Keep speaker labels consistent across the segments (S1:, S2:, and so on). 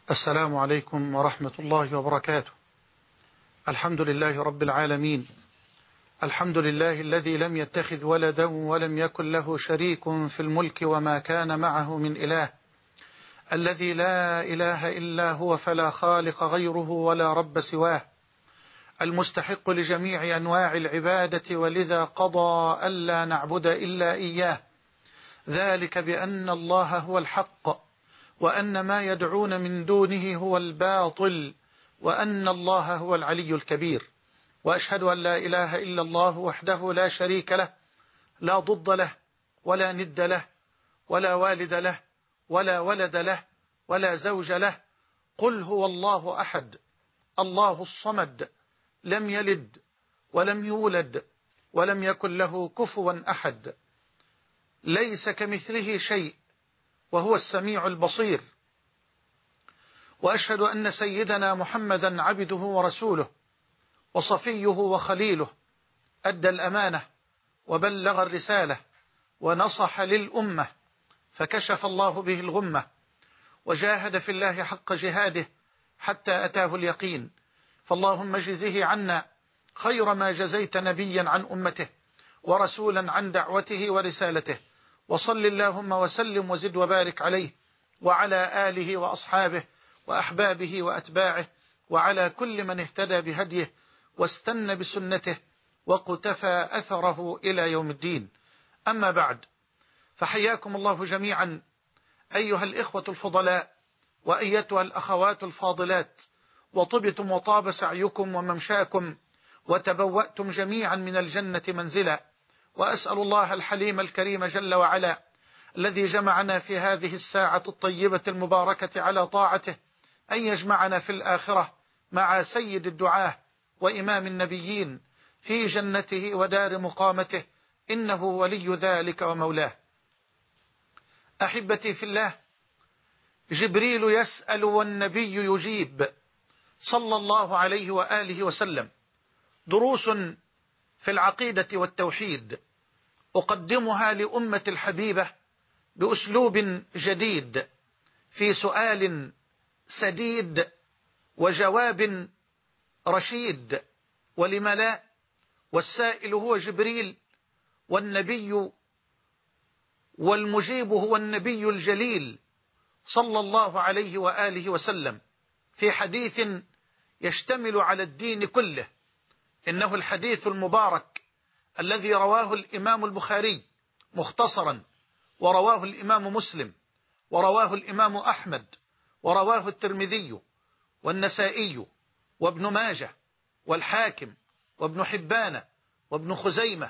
S1: السلام عليكم ورحمة الله وبركاته. الحمد لله رب العالمين، الحمد لله الذي لم يتخذ ولدا ولم يكن له شريك في الملك وما كان معه من إله، الذي لا إله إلا هو فلا خالق غيره ولا رب سواه، المستحق لجميع أنواع العبادة، ولذا قضى ألا نعبد إلا إياه، ذلك بأن الله هو الحق وأن ما يدعون من دونه هو الباطل وأن الله هو العلي الكبير. وأشهد أن لا إله إلا الله وحده لا شريك له، لا ضد له ولا ند له ولا والد له ولا ولد له ولا زوج له. قل هو الله أحد الله الصمد، لم يلد ولم يولد ولم يكن له كفوا أحد، ليس كمثله شيء وهو السميع البصير. وأشهد أن سيدنا محمدا عبده ورسوله وصفيه وخليله، أدى الأمانة وبلغ الرسالة ونصح للأمة، فكشف الله به الغمة وجاهد في الله حق جهاده حتى أتاه اليقين. فاللهم اجزه عنا خير ما جزيت نبيا عن أمته ورسولا عن دعوته ورسالته، وصل اللهم وسلم وزد وبارك عليه وعلى آله وأصحابه وأحبابه وأتباعه وعلى كل من اهتدى بهديه واستنى بسنته وقتفى أثره إلى يوم الدين. أما بعد، فحياكم الله جميعا أيها الإخوة الفضلاء وأيتها الأخوات الفاضلات، وطبتم وطاب سعيكم وممشاكم وتبوأتم جميعا من الجنة منزلا. وأسأل الله الحليم الكريم جل وعلا الذي جمعنا في هذه الساعة الطيبة المباركة على طاعته أن يجمعنا في الآخرة مع سيد الدعاة وإمام النبيين في جنته ودار مقامته، إنه ولي ذلك ومولاه. أحبتي في الله، جبريل يسأل والنبي يجيب صلى الله عليه وآله وسلم. دروس في العقيدة والتوحيد أقدمها لأمة الحبيبة بأسلوب جديد، في سؤال سديد وجواب رشيد. ولم لا؟ والسائل هو جبريل، والنبي والمجيب هو النبي الجليل صلى الله عليه وآله وسلم، في حديث يشتمل على الدين كله. إنه الحديث المبارك الذي رواه الإمام البخاري مختصرا، ورواه الإمام مسلم، ورواه الإمام أحمد، ورواه الترمذي والنسائي وابن ماجه والحاكم وابن حبان وابن خزيمة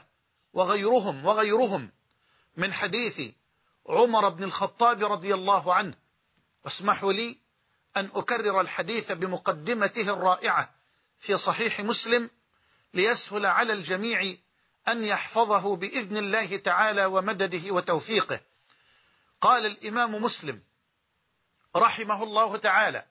S1: وغيرهم من حديث عمر بن الخطاب رضي الله عنه. واسمحوا لي أن أكرر الحديث بمقدمته الرائعة في صحيح مسلم ليسهل على الجميع أن يحفظه بإذن الله تعالى ومدده وتوفيقه. قال الإمام مسلم رحمه الله تعالى: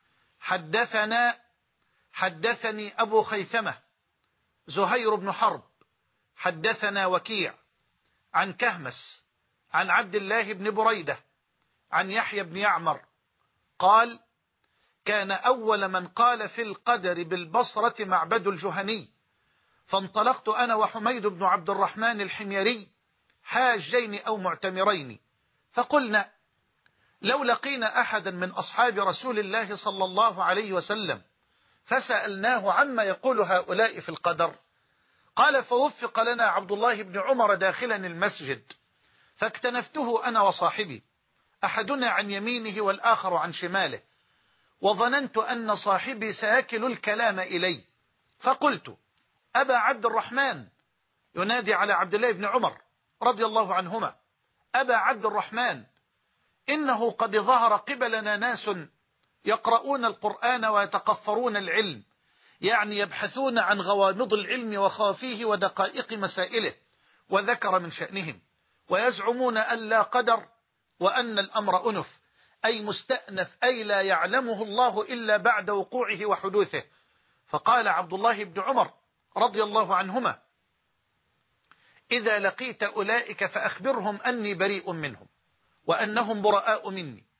S1: حدثني أبو خيثمة زهير بن حرب حدثنا وكيع عن كهمس عن عبد الله بن بريدة عن يحيى بن يعمر قال: كان أول من قال في القدر بالبصرة معبد الجهني، فانطلقت أنا وحميد بن عبد الرحمن الحميري حاجين أو معتمرين، فقلنا: لو لقينا أحدا من أصحاب رسول الله صلى الله عليه وسلم فسألناه عما يقول هؤلاء في القدر. قال: فوفق لنا عبد الله بن عمر داخلا المسجد، فاكتنفته أنا وصاحبي، أحدنا عن يمينه والآخر عن شماله، وظننت أن صاحبي سيكل الكلام إلي، فقلت: أبا عبد الرحمن، ينادي على عبد الله بن عمر رضي الله عنهما: أبا عبد الرحمن، إنه قد ظهر قبلنا ناس يقرؤون القرآن ويتقفرون العلم، يعني يبحثون عن غوامض العلم وخافيه ودقائق مسائله، وذكر من شأنهم، ويزعمون أن لا قدر وأن الأمر أنف، أي مستأنف، أي لا يعلمه الله إلا بعد وقوعه وحدوثه. فقال عبد الله بن عمر رضي الله عنهما: إذا لقيت أولئك فأخبرهم أني بريء منهم وأنهم براء مني،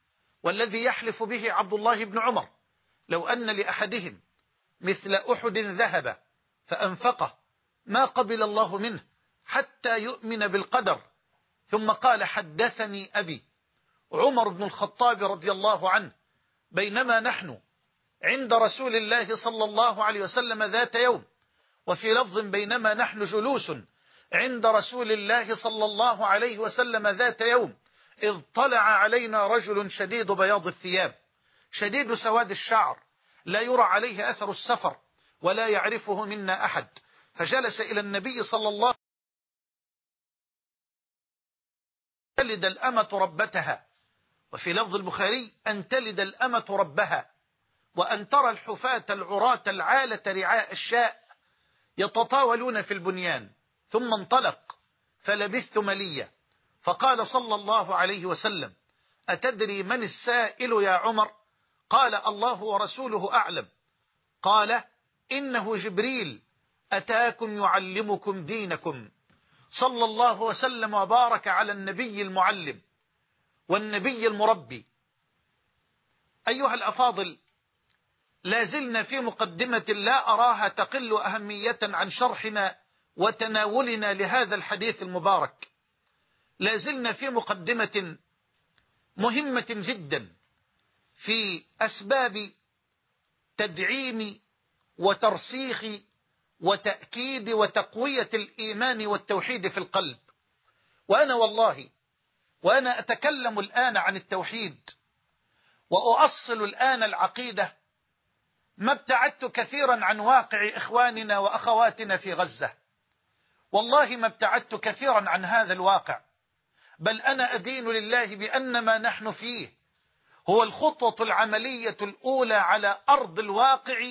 S1: والذي يحلف به عبد الله بن عمر: لو أن لأحدهم مثل أحد ذهب فأنفقه ما قبل الله منه حتى يؤمن بالقدر. ثم قال: حدثني أبي عمر بن الخطاب رضي الله عنه بينما نحن عند رسول الله صلى الله عليه وسلم ذات يوم، وفي لفظ بينما نحن جلوس عند رسول الله صلى الله عليه وسلم ذات يوم، إذ طلع علينا رجل شديد بياض الثياب شديد سواد الشعر لا يرى عليه أثر السفر ولا يعرفه منا أحد، فجلس إلى النبي صلى الله عليه وسلم: تلد الأمة ربتها، وفي لفظ البخاري: أن تلد الأمة ربها، وأن ترى الحفاة العراة العالة رعاء الشاء يتطاولون في البنيان. ثم انطلق فلبثت مليا، فقال صلى الله عليه وسلم: أتدري من السائل يا عمر؟ قال: الله ورسوله أعلم. قال: إنه جبريل أتاكم يعلمكم دينكم. صلى الله وسلم وبارك على النبي المعلم والنبي المربي. أيها الأفاضل، لا زلنا في مقدمة لا أراها تقل أهمية عن شرحنا وتناولنا لهذا الحديث المبارك. لا زلنا في مقدمة مهمة جدا في أسباب تدعيم وترسيخ وتأكيد وتقوية الإيمان والتوحيد في القلب. وأنا أتكلم الآن عن التوحيد وأؤصل الآن العقيدة، ما ابتعدت كثيرا عن واقع إخواننا وأخواتنا في غزة، والله ما ابتعدت كثيرا عن هذا الواقع، بل أنا أدين لله بأن ما نحن فيه هو الخطوة العملية الأولى على أرض الواقع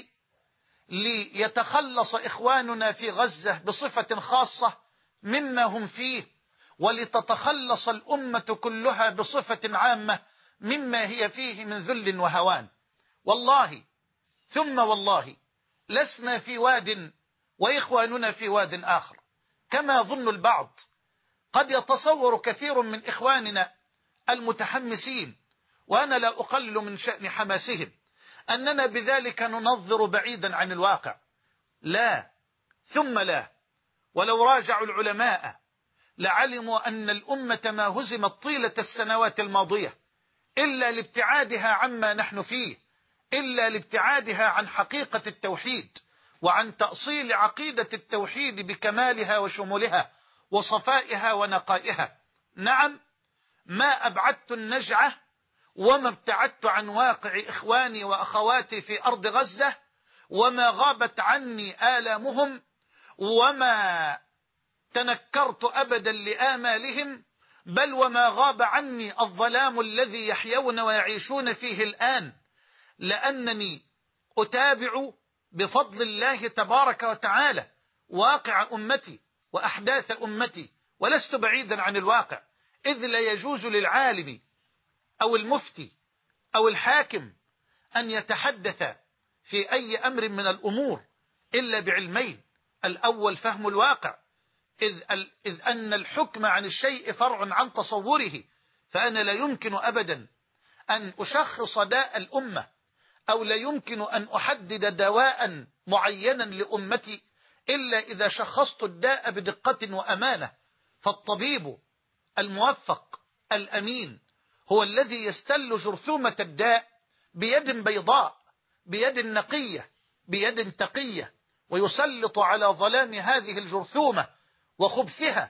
S1: ليتخلص إخواننا في غزة بصفة خاصة مما هم فيه، ولتتخلص الأمة كلها بصفة عامة مما هي فيه من ذل وهوان. والله ثم والله لسنا في واد وإخواننا في واد آخر كما ظن البعض. قد يتصور كثير من إخواننا المتحمسين، وأنا لا أقلل من شأن حماسهم، أننا بذلك ننظر بعيدا عن الواقع. لا ثم لا، ولو راجعوا العلماء لعلموا أن الأمة ما هزمت طيلة السنوات الماضية إلا لابتعادها عما نحن فيه، إلا لابتعادها عن حقيقة التوحيد وعن تأصيل عقيدة التوحيد بكمالها وشمولها وصفائها ونقائها. نعم، ما أبعدت النجعة وما ابتعدت عن واقع إخواني وأخواتي في أرض غزة، وما غابت عني آلامهم، وما تنكرت أبدا لآمالهم، بل وما غاب عني الظلام الذي يحيون ويعيشون فيه الآن، لأنني أتابع بفضل الله تبارك وتعالى واقع أمتي وأحداث أمتي، ولست بعيدا عن الواقع، إذ لا يجوز للعالم أو المفتي أو الحاكم أن يتحدث في أي أمر من الأمور إلا بعلمين: الأول فهم الواقع، إذ أن الحكم عن الشيء فرع عن تصوره، فأنا لا يمكن أبدا أن أشخص داء الأمة، أو لا يمكن أن أحدد دواء معينا لأمتي إلا إذا شخصت الداء بدقة وأمانة. فالطبيب الموفق الأمين هو الذي يستل جرثومة الداء بيد بيضاء، بيد نقية، بيد تقية، ويسلط على ظلام هذه الجرثومة وخبثها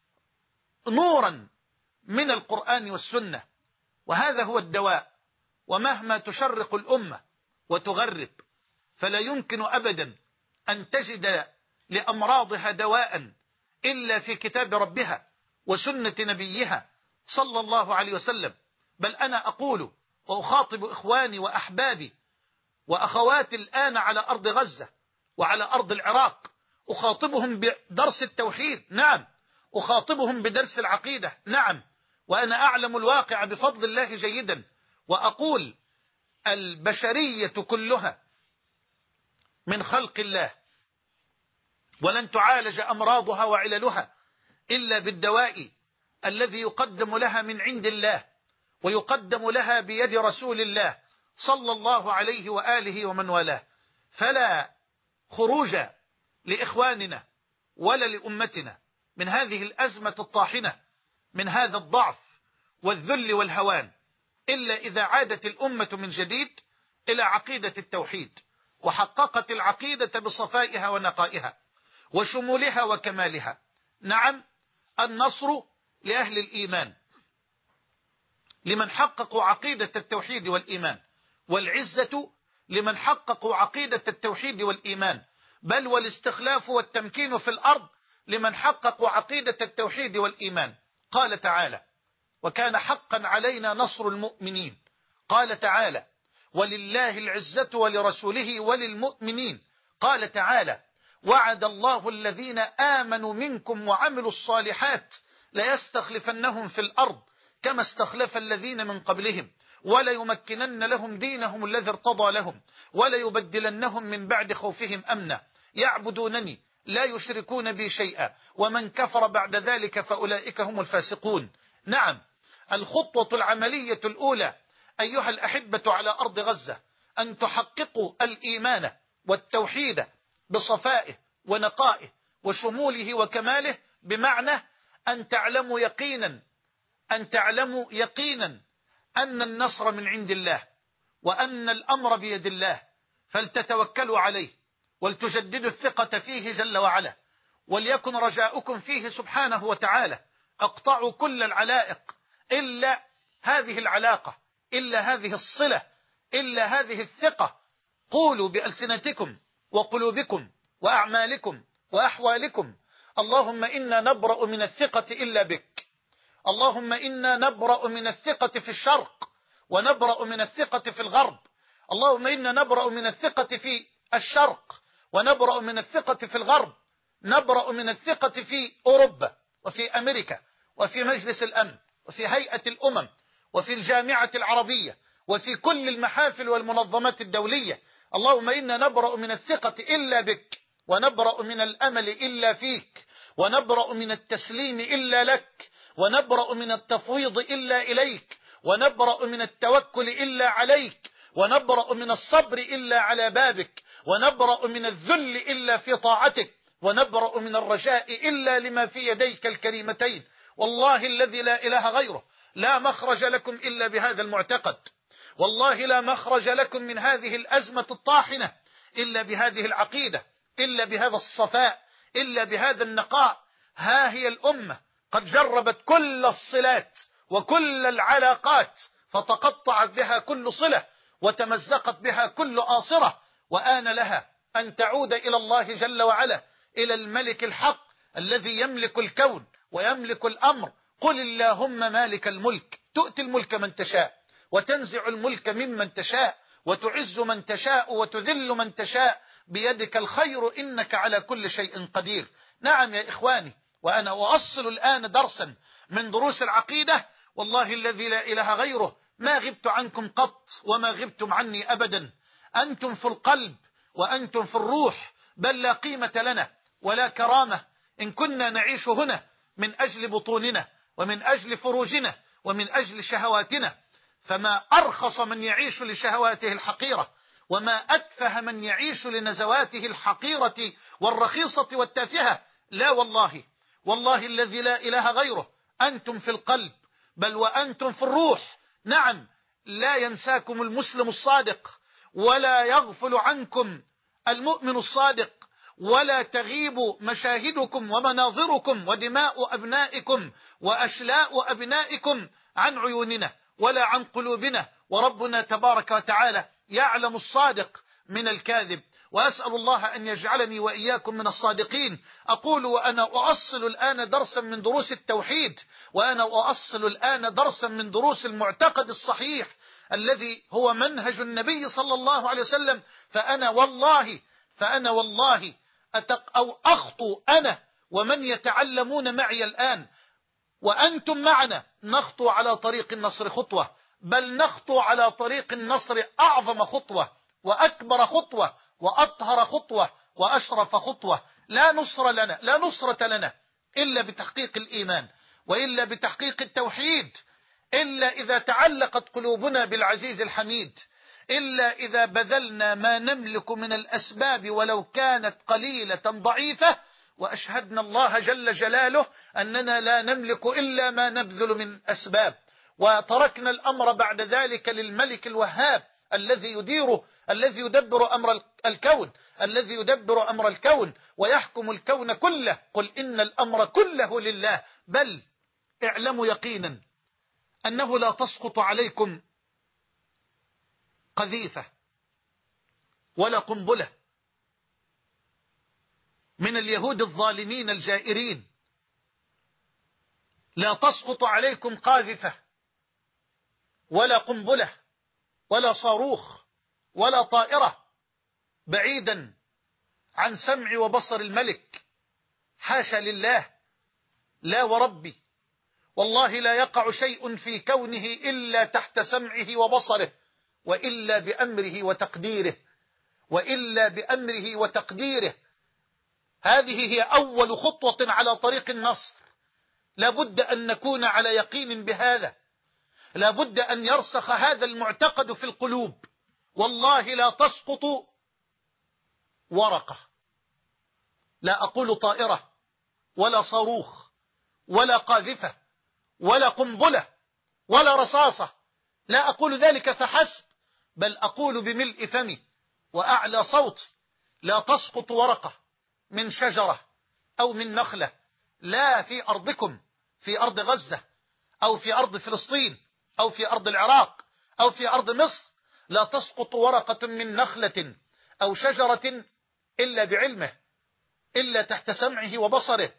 S1: نورا من القرآن والسنة، وهذا هو الدواء. ومهما تشرق الأمة وتغرب فلا يمكن أبدا أن تجد لأمراضها دواء إلا في كتاب ربها وسنة نبيها صلى الله عليه وسلم. بل أنا أقول وأخاطب إخواني وأحبابي وأخواتي الآن على أرض غزة وعلى أرض العراق، أخاطبهم بدرس التوحيد، نعم، أخاطبهم بدرس العقيدة، نعم، وأنا أعلم الواقع بفضل الله جيدا، وأقول البشرية كلها من خلق الله، ولن تعالج أمراضها وعللها إلا بالدواء الذي يقدم لها من عند الله، ويقدم لها بيد رسول الله صلى الله عليه وآله ومن والاه. فلا خروج لإخواننا ولا لأمتنا من هذه الأزمة الطاحنة، من هذا الضعف والذل والهوان، إلا إذا عادت الأمة من جديد إلى عقيدة التوحيد، وحققت العقيدة بصفائها ونقائها وشمولها وكمالها. نعم، النصر لأهل الإيمان، لمن حققوا عقيدة التوحيد والإيمان، والعزة لمن حققوا عقيدة التوحيد والإيمان، بل والاستخلاف والتمكين في الأرض لمن حققوا عقيدة التوحيد والإيمان. قال تعالى: وكان حقا علينا نصر المؤمنين. قال تعالى: ولله العزة ولرسوله وللمؤمنين. قال تعالى: وعد الله الذين آمنوا منكم وعملوا الصالحات ليستخلفنهم في الأرض كما استخلف الذين من قبلهم وليمكنن لهم دينهم الذي ارتضى لهم وليبدلنهم من بعد خوفهم أمنا يعبدونني لا يشركون بي شيئا ومن كفر بعد ذلك فأولئك هم الفاسقون. نعم، الخطوة العملية الأولى أيها الأحبة على أرض غزة أن تحققوا الإيمان والتوحيد بصفائه ونقائه وشموله وكماله، بمعنى أن تعلموا يقينا أن النصر من عند الله وأن الأمر بيد الله، فلتتوكلوا عليه ولتجددوا الثقة فيه جل وعلا، وليكن رجاؤكم فيه سبحانه وتعالى. اقطعوا كل العلائق إلا هذه العلاقة، إلا هذه الصلة، إلا هذه الثقة. قولوا بألسنتكم وقلوبكم وأعمالكم وأحوالكم: اللهم إنا نبرأ من الثقة إلا بك، اللهم إنا نبرأ من الثقة في الشرق ونبرأ من الثقة في الغرب، اللهم إنا نبرأ من الثقة في الشرق ونبرأ من الثقة في الغرب، نبرأ من الثقة في أوروبا وفي أمريكا وفي مجلس الأمن وفي هيئة الأمم وفي الجامعة العربية وفي كل المحافل والمنظمات الدولية. اللهم إنا نبرأ من الثقة إلا بك، ونبرأ من الأمل إلا فيك، ونبرأ من التسليم إلا لك، ونبرأ من التفويض إلا إليك، ونبرأ من التوكل إلا عليك، ونبرأ من الصبر إلا على بابك، ونبرأ من الذل إلا في طاعتك، ونبرأ من الرجاء إلا لما في يديك الكريمتين. والله الذي لا إله غيره لا مخرج لكم إلا بهذا المعتقد، والله لا مخرج لكم من هذه الأزمة الطاحنة إلا بهذه العقيدة، إلا بهذا الصفاء، إلا بهذا النقاء. ها هي الأمة قد جربت كل الصلات وكل العلاقات فتقطعت بها كل صلة وتمزقت بها كل آصرة، وآن لها أن تعود إلى الله جل وعلا، إلى الملك الحق الذي يملك الكون ويملك الأمر. قل اللهم مالك الملك تؤتي الملك من تشاء وتنزع الملك ممن تشاء وتعز من تشاء وتذل من تشاء، بيدك الخير إنك على كل شيء قدير. نعم يا إخواني، وأنا أؤصل الآن درسا من دروس العقيدة، والله الذي لا إله غيره ما غبت عنكم قط وما غبتم عني أبدا. أنتم في القلب وأنتم في الروح، بل لا قيمة لنا ولا كرامة إن كنا نعيش هنا من أجل بطوننا ومن أجل فروجنا ومن أجل شهواتنا. فما أرخص من يعيش لشهواته الحقيرة، وما أتفه من يعيش لنزواته الحقيرة والرخيصة والتافهة. لا والله، والله الذي لا إله غيره أنتم في القلب بل وأنتم في الروح. نعم، لا ينساكم المسلم الصادق ولا يغفل عنكم المؤمن الصادق، ولا تغيب مشاهدكم ومناظركم ودماء أبنائكم وأشلاء أبنائكم عن عيوننا ولا عن قلوبنا، وربنا تبارك وتعالى يعلم الصادق من الكاذب. وأسأل الله أن يجعلني وإياكم من الصادقين. أقول وأنا أؤصل الآن درسا من دروس التوحيد، وأنا أؤصل الآن درسا من دروس المعتقد الصحيح الذي هو منهج النبي صلى الله عليه وسلم. فأنا والله أخطو أنا ومن يتعلمون معي الآن وأنتم معنا، نخطو على طريق النصر خطوة، بل نخطو على طريق النصر أعظم خطوة وأكبر خطوة وأطهر خطوة وأشرف خطوة. لا نصرة لنا إلا بتحقيق الإيمان وإلا بتحقيق التوحيد. إلا إذا تعلقت قلوبنا بالعزيز الحميد، إلا إذا بذلنا ما نملك من الأسباب ولو كانت قليلة ضعيفة، وأشهدنا الله جل جلاله أننا لا نملك إلا ما نبذل من أسباب، وتركنا الأمر بعد ذلك للملك الوهاب الذي يدبر أمر الكون ويحكم الكون كله. قل إن الأمر كله لله. بل اعلموا يقينا أنه لا تسقط عليكم قذيفة ولا قنبلة من اليهود الظالمين الجائرين، لا تسقط عليكم قاذفة ولا قنبلة ولا صاروخ ولا طائرة بعيدا عن سمع وبصر الملك. حاشا لله، لا وربي، والله لا يقع شيء في كونه إلا تحت سمعه وبصره، وإلا بأمره وتقديره. هذه هي أول خطوة على طريق النصر. لابد أن نكون على يقين بهذا، لابد أن يرسخ هذا المعتقد في القلوب. والله لا تسقط ورقة، لا أقول طائرة ولا صاروخ ولا قاذفة ولا قنبلة ولا رصاصة، لا أقول ذلك فحسب، بل أقول بملء فمي وأعلى صوت: لا تسقط ورقة من شجرة أو من نخلة، لا في أرضكم، في أرض غزة أو في أرض فلسطين أو في أرض العراق أو في أرض مصر، لا تسقط ورقة من نخلة أو شجرة إلا بعلمه، إلا تحت سمعه وبصره،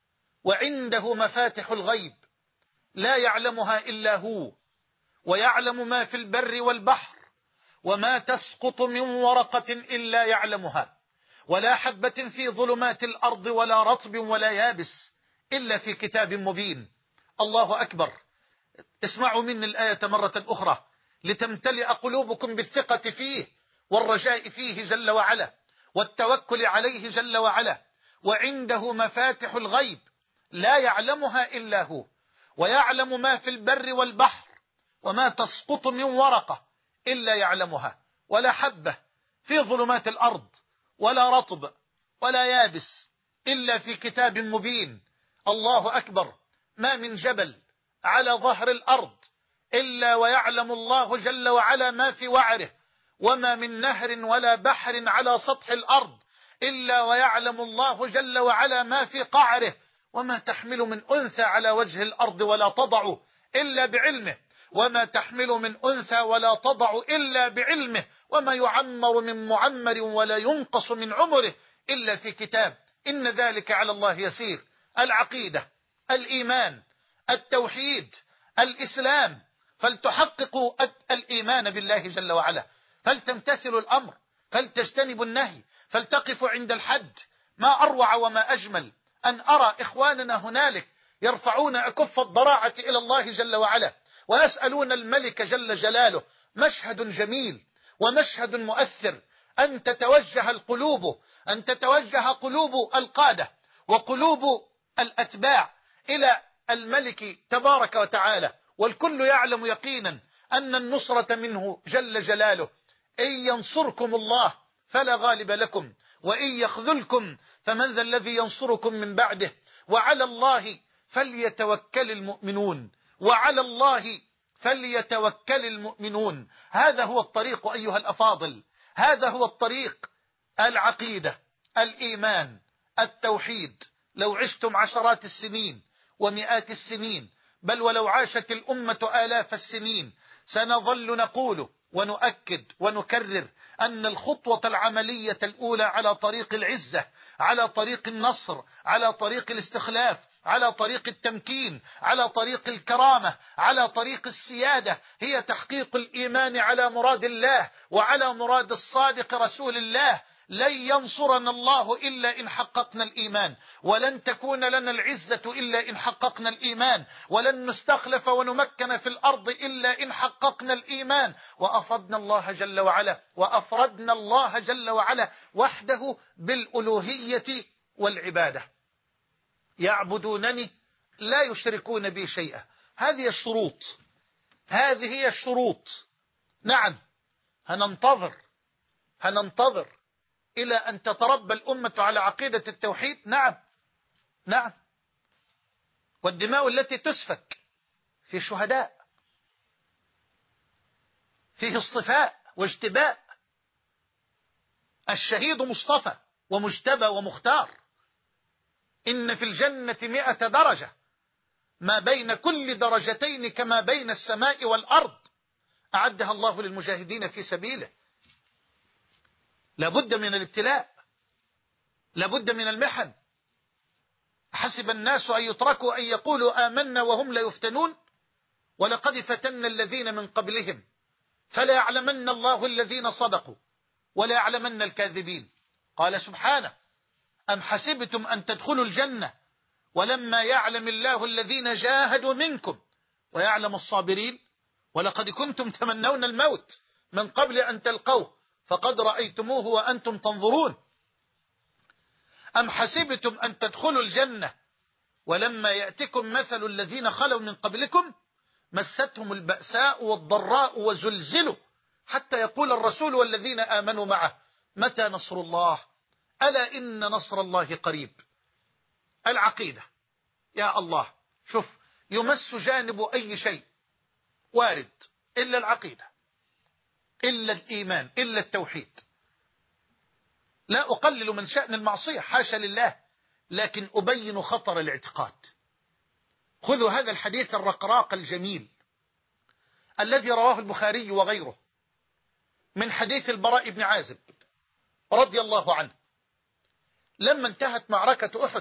S1: وعنده مفاتح الغيب لا يعلمها إلا هو، ويعلم ما في البر والبحر، وما تسقط من ورقة إلا يعلمها، ولا حبة في ظلمات الأرض ولا رطب ولا يابس إلا في كتاب مبين. الله أكبر. اسمعوا مني الآية مرة أخرى لتمتلئ قلوبكم بالثقة فيه والرجاء فيه جل وعلا والتوكل عليه جل وعلا. وعنده مفاتح الغيب لا يعلمها إلا هو، ويعلم ما في البر والبحر، وما تسقط من ورقة إلا يعلمها، ولا حبة في ظلمات الأرض ولا رطب ولا يابس إلا في كتاب مبين. الله أكبر. ما من جبل على ظهر الأرض إلا ويعلم الله جل وعلا ما في وعره، وما من نهر ولا بحر على سطح الأرض إلا ويعلم الله جل وعلا ما في قعره، وما تحمل من أنثى على وجه الأرض ولا تضع إلا بعلمه، وما تحمل من أنثى ولا تضع إلا بعلمه، وما يعمر من معمر ولا ينقص من عمره إلا في كتاب. إن ذلك على الله يسير. العقيدة، الإيمان، التوحيد، الإسلام، فلتحققوا الإيمان بالله جل وعلا، فلتمتثلوا الأمر، فلتجتنبوا النهي، فلتقفوا عند الحد. ما أروع وما أجمل أن أرى إخواننا هنالك يرفعون أكف الضراعة إلى الله جل وعلا ويسألون الملك جل جلاله. مشهد جميل ومشهد مؤثر، أن تتوجه قلوب القادة وقلوب الأتباع إلى الملك تبارك وتعالى، والكل يعلم يقينا أن النصرة منه جل جلاله. إن ينصركم الله فلا غالب لكم، وإن يخذلكم فمن ذا الذي ينصركم من بعده، وعلى الله فليتوكل المؤمنون، وعلى الله فليتوكل المؤمنون. هذا هو الطريق أيها الأفاضل، هذا هو الطريق. العقيدة، الإيمان، التوحيد. لو عشتم عشرات السنين ومئات السنين، بل ولو عاشت الأمة آلاف السنين، سنظل نقول ونؤكد ونكرر أن الخطوة العملية الأولى على طريق العزة، على طريق النصر، على طريق الاستخلاف، على طريق التمكين، على طريق الكرامة، على طريق السيادة، هي تحقيق الإيمان على مراد الله وعلى مراد الصادق رسول الله. لن ينصرنا الله إلا إن حققنا الإيمان، ولن تكون لنا العزة إلا إن حققنا الإيمان، ولن نستخلف ونمكن في الأرض إلا إن حققنا الإيمان. وأفردنا الله جل وعلا وحده بالألوهية والعبادة. يعبدونني لا يشركون بي شيئا. هذه الشروط هذه هي الشروط. نعم، هننتظر إلى أن تتربى الأمة على عقيدة التوحيد. نعم. والدماء التي تسفك في شهداء، فيه اصطفاء واجتباء. الشهيد مصطفى ومجتبى ومختار. إن في الجنة 100 درجة، ما بين كل درجتين كما بين السماء والأرض، أعدها الله للمجاهدين في سبيله. لابد من الابتلاء، لابد من المحن. حسب الناس أن يتركوا أن يقولوا آمنا وهم لا يفتنون، ولقد فتنا الذين من قبلهم فلا يعلمن الله الذين صدقوا ولا يعلمن الكاذبين. قال سبحانه: أم حسبتم أن تدخلوا الجنة ولما يعلم الله الذين جاهدوا منكم ويعلم الصابرين، ولقد كنتم تمنون الموت من قبل أن تلقوه فقد رأيتموه وأنتم تنظرون. أم حسبتم أن تدخلوا الجنة ولما يأتكم مثل الذين خلوا من قبلكم مستهم البأساء والضراء وزلزلوا حتى يقول الرسول والذين آمنوا معه متى نصر الله ألا إن نصر الله قريب. العقيدة يا الله، شوف، يمس جانب أي شيء وارد إلا العقيدة، إلا الإيمان، إلا التوحيد. لا أقلل من شأن المعصية، حاشا لله، لكن أبين خطر الاعتقاد. خذوا هذا الحديث الرقراق الجميل الذي رواه البخاري وغيره من حديث البراء بن عازب رضي الله عنه، لما انتهت معركة أحد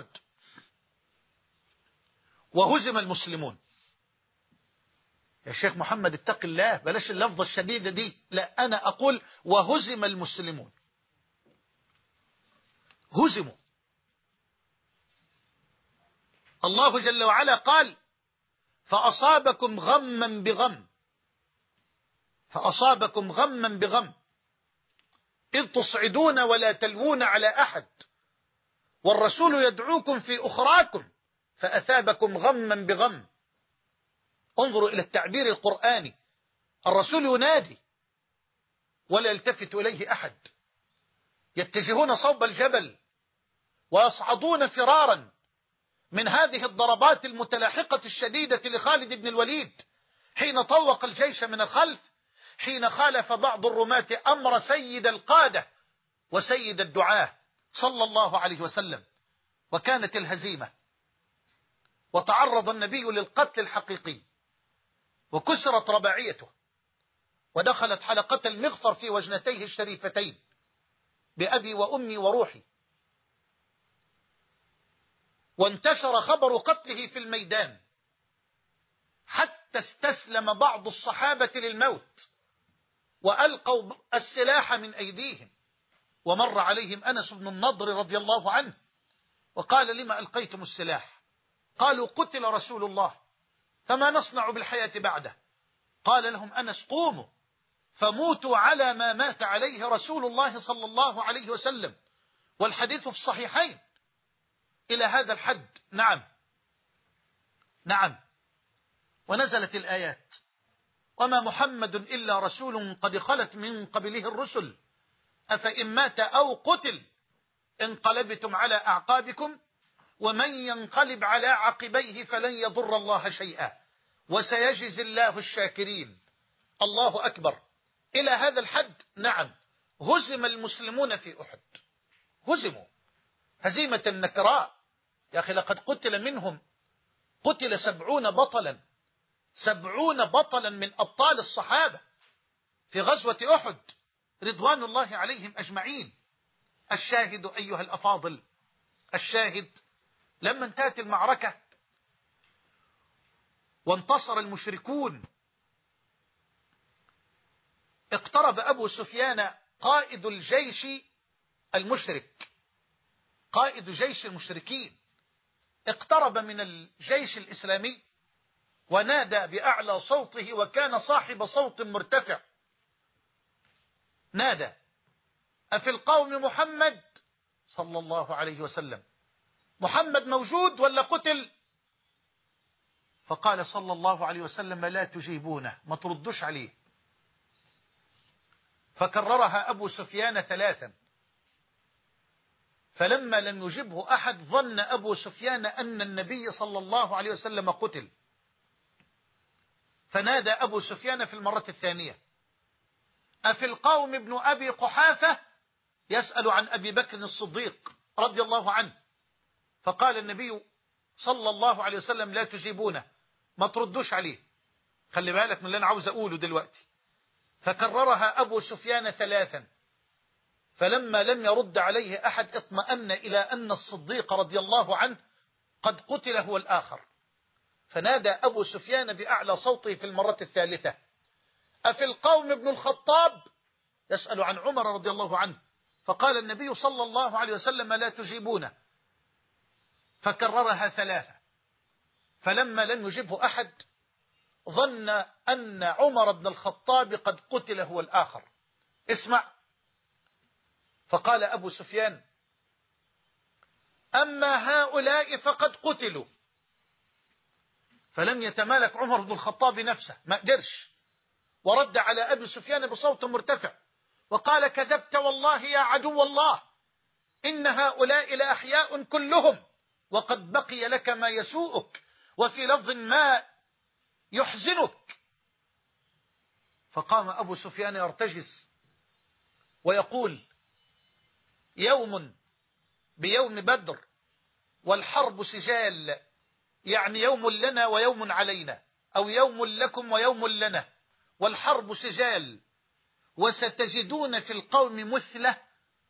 S1: وهزم المسلمون. يا شيخ محمد اتق الله، بلاش اللفظة الشديدة دي، لا، أنا أقول وهزم المسلمون. هزموا. الله جل وعلا قال: فأصابكم غما بغم، فأصابكم غما بغم إذ تصعدون ولا تلوون على أحد والرسول يدعوكم في أخراكم فأثابكم غما بغم. انظروا إلى التعبير القرآني، الرسول ينادي ولا يلتفت إليه أحد، يتجهون صوب الجبل ويصعدون فرارا من هذه الضربات المتلاحقة الشديدة لخالد بن الوليد حين طوق الجيش من الخلف، حين خالف بعض الرماة أمر سيد القادة وسيد الدعاة صلى الله عليه وسلم، وكانت الهزيمة، وتعرض النبي للقتل الحقيقي، وكسرت رباعيته، ودخلت حلقة المغفر في وجنتيه الشريفتين بأبي وأمي وروحي، وانتشر خبر قتله في الميدان حتى استسلم بعض الصحابة للموت وألقوا السلاح من أيديهم. ومر عليهم أنس بن النضر رضي الله عنه وقال: لما ألقيتم السلاح؟ قالوا: قتل رسول الله فما نصنع بالحياة بعده. قال لهم أنس: قوموا فموتوا على ما مات عليه رسول الله صلى الله عليه وسلم. والحديث في الصحيحين إلى هذا الحد. نعم. ونزلت الآيات: وما محمد إلا رسول قد خلت من قبله الرسل أفإن مات أو قتل انقلبتم على أعقابكم ومن ينقلب على عقبيه فلن يضر الله شيئا وسيجزي الله الشاكرين. الله أكبر. إلى هذا الحد. نعم، هزم المسلمون في أحد، هزموا هزيمة نكراء. يا أخي لقد قتل منهم 70 بطلا، 70 بطلا من أبطال الصحابة في غزوة أحد رضوان الله عليهم أجمعين. الشاهد أيها الأفاضل، الشاهد لما انتهت المعركة وانتصر المشركون، اقترب أبو سفيان قائد الجيش المشرك، قائد جيش المشركين، اقترب من الجيش الإسلامي ونادى بأعلى صوته، وكان صاحب صوت مرتفع، نادى: أفي القوم محمد صلى الله عليه وسلم؟ محمد موجود ولا قتل؟ فقال صلى الله عليه وسلم لا تجيبونه، ما تردوش عليه. فكررها أبو سفيان 3، فلما لم يجبه أحد ظن أبو سفيان أن النبي صلى الله عليه وسلم قتل، فنادى أبو سفيان في المرة الثانية: أفي القوم ابن أبي قحافة؟ يسأل عن أبي بكر الصديق رضي الله عنه. فقال النبي صلى الله عليه وسلم لا تجيبونه، ما تردوش عليه. خلي بالك من اللي أنا عاوز أقوله دلوقتي. فكررها أبو سفيان 3، فلما لم يرد عليه أحد اطمأن إلى أن الصديق رضي الله عنه قد قتل هو الآخر. فنادى أبو سفيان بأعلى صوته في المرة الثالثة: أفي القوم ابن الخطاب؟ يسأل عن عمر رضي الله عنه. فقال النبي صلى الله عليه وسلم لا تجيبونه، فكررها 3، فلما لم يجبه أحد ظن أن عمر بن الخطاب قد قتل هو الآخر. اسمع. فقال أبو سفيان: أما هؤلاء فقد قتلوا. فلم يتمالك عمر بن الخطاب نفسه، ما قدرش، ورد على أبي سفيان بصوت مرتفع وقال: كذبت والله يا عدو الله، إن هؤلاء لأحياء كلهم، وقد بقي لك ما يسوءك، وفي لفظ ما يحزنك. فقام أبو سفيان يرتجز ويقول: يوم بيوم بدر والحرب سجال، يعني يوم لنا ويوم علينا، أو يوم لكم ويوم لنا، والحرب سجال، وستجدون في القوم مثلة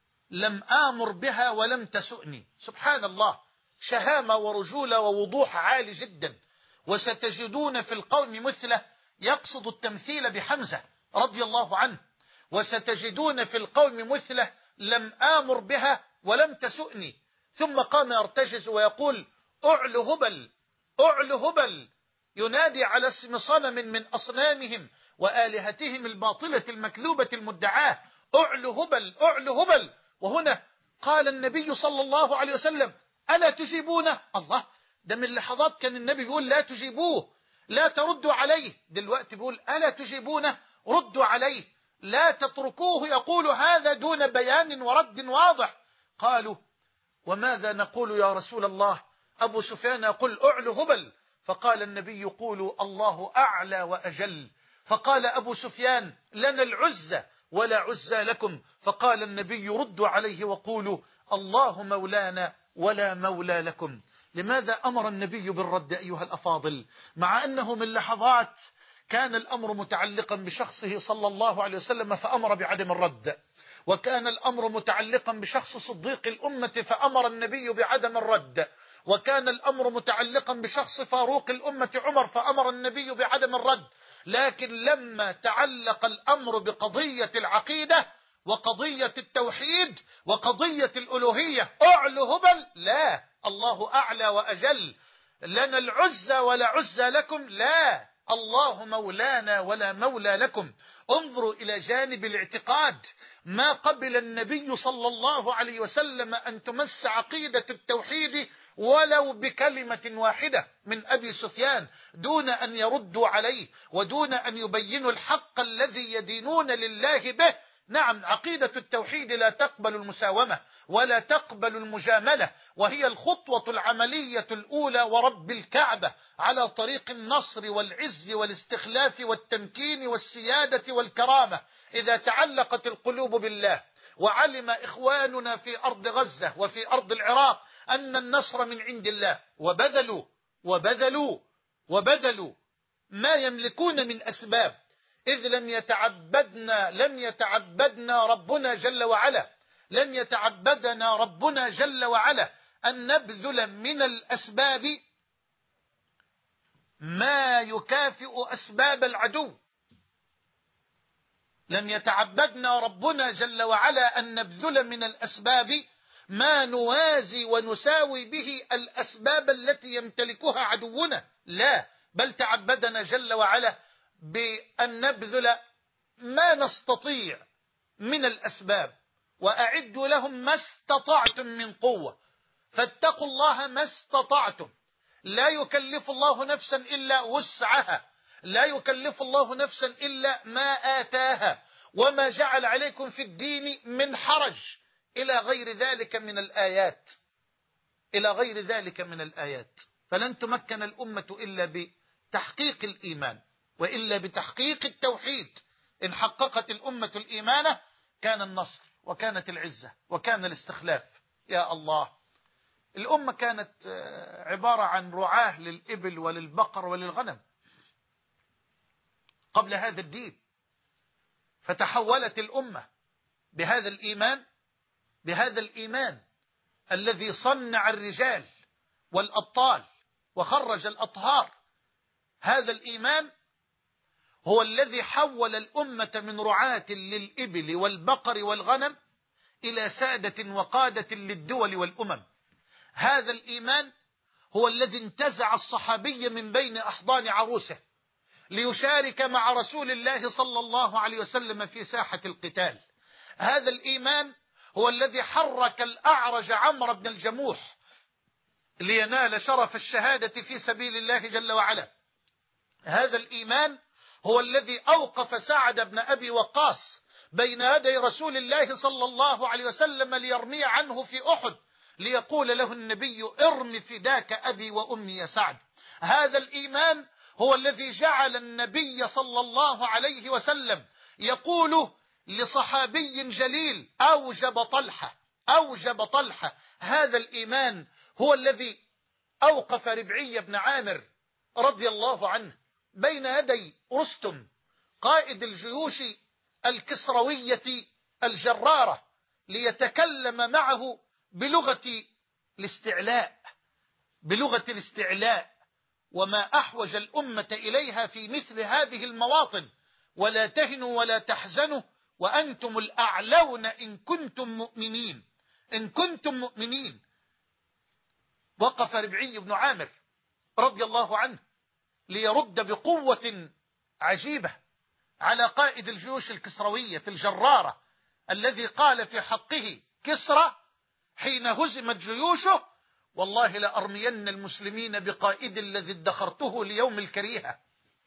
S1: لم آمر بها ولم تسؤني. سبحان الله، شهامة ورجولة ووضوح عالي جدا. وستجدون في القوم مثلة، يقصد التمثيل بحمزة رضي الله عنه. وستجدون في القوم مثلة لم آمر بها ولم تسؤني. ثم قام يرتجز ويقول: أعل هبل، أعل هبل، ينادي على اسم صنم من أصنامهم وآلهتهم الباطلة المكذوبة المدعاة: أعل هبل، أعل هبل. وهنا قال النبي صلى الله عليه وسلم: ألا تجيبونه؟ الله، ده من لحظات كان النبي بيقول لا تجيبوه، لا تردوا عليه. دلوقتي بيقول ألا تجيبونه، ردوا عليه، لا تتركوه يقول هذا دون بيان ورد واضح. قالوا: وماذا نقول يا رسول الله؟ أبو سفيان يقول: أعلى هبل. فقال النبي: قولوا الله أعلى وأجل. فقال أبو سفيان: لنا العزة ولا عزة لكم. فقال النبي: ردوا عليه وقولوا الله مولانا ولا مولى لكم. لماذا أمر النبي بالرد أيها الأفاضل، مع أنه من لحظات كان الأمر متعلقا بشخصه صلى الله عليه وسلم فأمر بعدم الرد، وكان الأمر متعلقا بشخص صديق الأمة فأمر النبي بعدم الرد، وكان الأمر متعلقا بشخص فاروق الأمة عمر فأمر النبي بعدم الرد. لكن لما تعلق الأمر بقضية العقيدة وقضية التوحيد وقضية الألوهية: أعلى هبل، لا، الله أعلى وأجل. لنا العزة ولا عزة لكم، لا، الله مولانا ولا مولى لكم. انظروا إلى جانب الاعتقاد، ما قبل النبي صلى الله عليه وسلم أن تمس عقيدة التوحيد ولو بكلمة واحدة من أبي سفيان دون أن يردوا عليه ودون أن يبينوا الحق الذي يدينون لله به. نعم، عقيدة التوحيد لا تقبل المساومة ولا تقبل المجاملة، وهي الخطوة العملية الأولى ورب الكعبة على طريق النصر والعز والاستخلاف والتمكين والسيادة والكرامة. إذا تعلقت القلوب بالله وعلم إخواننا في أرض غزة وفي أرض العراق أن النصر من عند الله وبذلوا ما يملكون من أسباب، إذ لم يتعبدنا ربنا جل وعلا أن نبذل من الأسباب ما يكافئ أسباب العدو. لم يتعبدنا ربنا جل وعلا أن نبذل من الأسباب ما نوازي ونساوي به الأسباب التي يمتلكها عدونا، لا، بل تعبدنا جل وعلا بأن نبذل ما نستطيع من الأسباب. وأعدوا لهم ما استطعتم من قوة، فاتقوا الله ما استطعتم. لا يكلف الله نفسا إلا وسعها، لا يكلف الله نفسا إلا ما آتاها، وما جعل عليكم في الدين من حرج، إلى غير ذلك من الآيات، إلى غير ذلك من الآيات. فلن تمكن الأمة إلا بتحقيق الإيمان، وإلا بتحقيق التوحيد. إن حققت الأمة الإيمان كان النصر، وكانت العزة، وكان الاستخلاف. يا الله، الأمة كانت عبارة عن رعاة للإبل وللبقر وللغنم قبل هذا الدين، فتحولت الأمة بهذا الإيمان، بهذا الإيمان الذي صنع الرجال والأبطال وخرج الأطهار. هذا الإيمان هو الذي حول الأمة من رعاة للإبل والبقر والغنم إلى سادة وقادة للدول والأمم. هذا الإيمان هو الذي انتزع الصحابي من بين أحضان عروسه ليشارك مع رسول الله صلى الله عليه وسلم في ساحة القتال. هذا الإيمان هو الذي حرك الأعرج عمرو بن الجموح لينال شرف الشهادة في سبيل الله جل وعلا. هذا الإيمان هو الذي أوقف سعد بن أبي وقاص بين يدي رسول الله صلى الله عليه وسلم ليرمي عنه في أحد، ليقول له النبي: ارم فداك أبي وأمي يا سعد. هذا الإيمان هو الذي جعل النبي صلى الله عليه وسلم يقول لصحابي جليل: أوجب طلحة. هذا الإيمان هو الذي أوقف ربعي بن عامر رضي الله عنه بين يدي رستم قائد الجيوش الكسروية الجرارة ليتكلم معه بلغة الاستعلاء، وما أحوج الأمة إليها في مثل هذه المواطن: ولا تهنوا ولا تحزنوا وأنتم الأعلون إن كنتم مؤمنين. وقف ربعي بن عامر رضي الله عنه ليرد بقوة عجيبة على قائد الجيوش الكسروية الجرارة الذي قال في حقه كسرى حين هزمت جيوشه: والله لأرمين المسلمين بقائد الذي ادخرته ليوم الكريهة.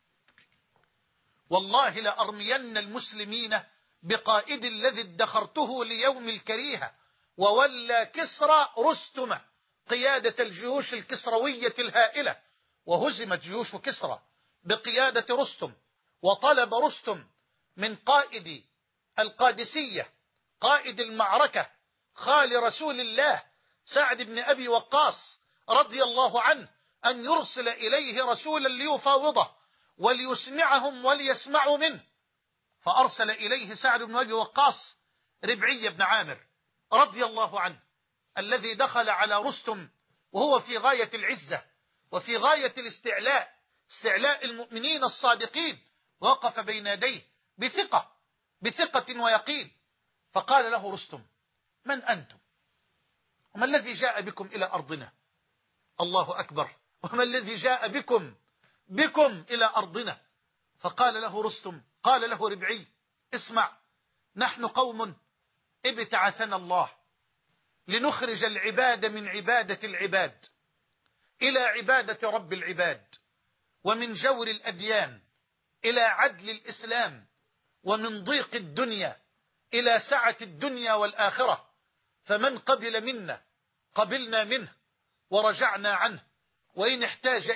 S1: والله لأرمين المسلمين بقائد الذي ادخرته ليوم الكريهة. وولى كسرى رستم قيادة الجيوش الكسروية الهائلة، وهزمت جيوش كسرى بقيادة رستم. وطلب رستم من قائد القادسية قائد المعركة خال رسول الله سعد بن أبي وقاص رضي الله عنه أن يرسل إليه رسولا ليفاوضه وليسمعهم وليسمعوا منه. فأرسل إليه سعد بن أبي وقاص ربعي بن عامر رضي الله عنه الذي دخل على رستم وهو في غاية العزة وفي غاية استعلاء المؤمنين الصادقين، وقف بين يديه بثقة ويقين. فقال له رستم: من أنتم؟ وما الذي جاء بكم إلى أرضنا؟ الله أكبر! وما الذي جاء بكم إلى أرضنا؟ فقال له رستم، قال له ربعي: اسمع، نحن قوم ابتعثنا الله لنخرج العباد من عبادة العباد إلى عبادة رب العباد، ومن جور الأديان إلى عدل الإسلام، ومن ضيق الدنيا إلى سعة الدنيا والآخرة. فمن قبل منا قبلنا منه ورجعنا عنه، وإن احتاج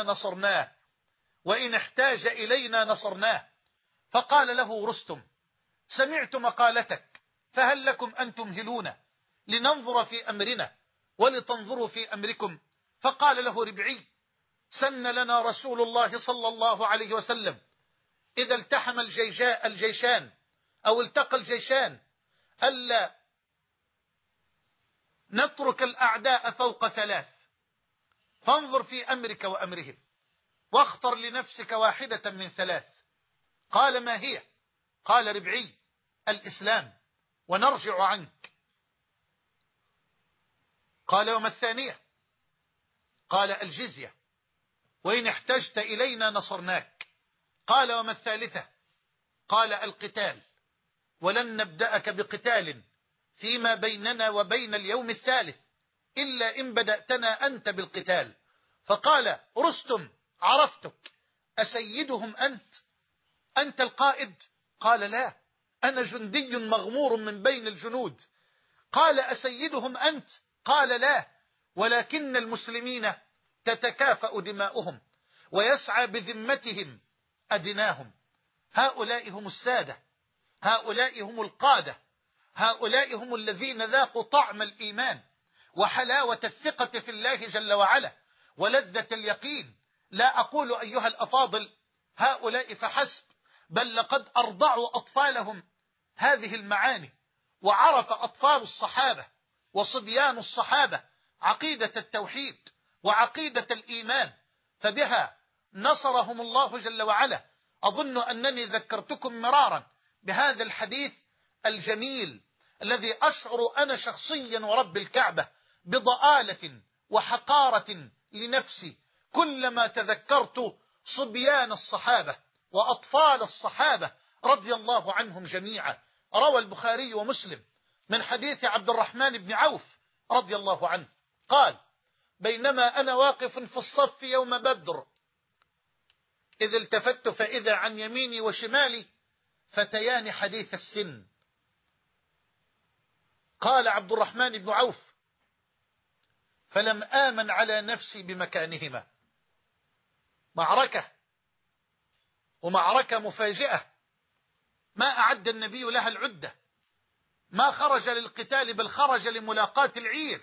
S1: إلينا نصرناه. فقال له رستم: سمعت مقالتك، فهل لكم أن تمهلون لننظر في أمرنا ولتنظروا في أمركم؟ فقال له ربعي: سن لنا رسول الله صلى الله عليه وسلم إذا التحم الجيشان أو التقى الجيشان ألا نترك الأعداء فوق 3، فانظر في أمرك وأمرهم واختر لنفسك واحدة من 3. قال: ما هي؟ قال ربعي: الإسلام ونرجع عنك. قال: وما الثانية؟ قال: الجزية، وإن احتجت إلينا نصرناك. قال: وما الثالثة؟ قال: القتال، ولن نبدأك بقتال فيما بيننا وبين اليوم الثالث إلا إن بدأتنا أنت بالقتال. فقال: رستم عرفتك، أسيدهم أنت؟ أنت القائد؟ قال: لا، أنا جندي مغمور من بين الجنود. قال: أسيدهم أنت؟ قال: لا، ولكن المسلمين تتكافأ دماؤهم ويسعى بذمتهم أدناهم. هؤلاء هم السادة، هؤلاء هم القادة، هؤلاء هم الذين ذاقوا طعم الإيمان وحلاوة الثقة في الله جل وعلا ولذة اليقين. لا أقول أيها الأفاضل هؤلاء فحسب، بل لقد أرضعوا أطفالهم هذه المعاني، وعرف أطفال الصحابة وصبيان الصحابة عقيدة التوحيد وعقيدة الإيمان، فبها نصرهم الله جل وعلا. أظن أنني ذكرتكم مرارا بهذا الحديث الجميل الذي أشعر أنا شخصيا ورب الكعبة بضآلة وحقارة لنفسي كلما تذكرت صبيان الصحابة وأطفال الصحابة رضي الله عنهم جميعا. روى البخاري ومسلم من حديث عبد الرحمن بن عوف رضي الله عنه قال: بينما أنا واقف في الصف يوم بدر إذ التفت فإذا عن يميني وشمالي فتيان حديث السن. قال عبد الرحمن بن عوف: فلم آمن على نفسي بمكانهما. معركة، ومعركة مفاجئة ما أعد النبي لها العدة، ما خرج للقتال بل خرج لملاقاة العير،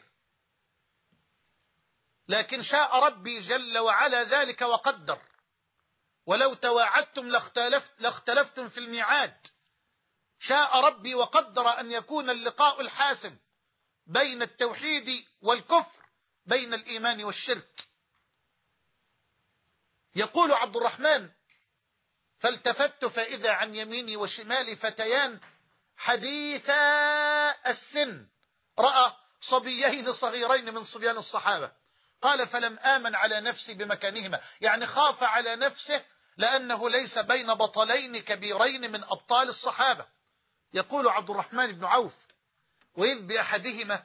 S1: لكن شاء ربي جل وعلا ذلك وقدر. ولو تواعدتم لاختلفتم في الميعاد. شاء ربي وقدر أن يكون اللقاء الحاسم بين التوحيد والكفر، بين الإيمان والشرك. يقول عبد الرحمن: فالتفت فإذا عن يميني وشمالي فتيان حديثا السن، رأى صبيين صغيرين من صبيان الصحابة. قال: فلم آمن على نفسي بمكانهما، يعني خاف على نفسه لأنه ليس بين بطلين كبيرين من أبطال الصحابة. يقول عبد الرحمن بن عوف: وإذ بأحدهما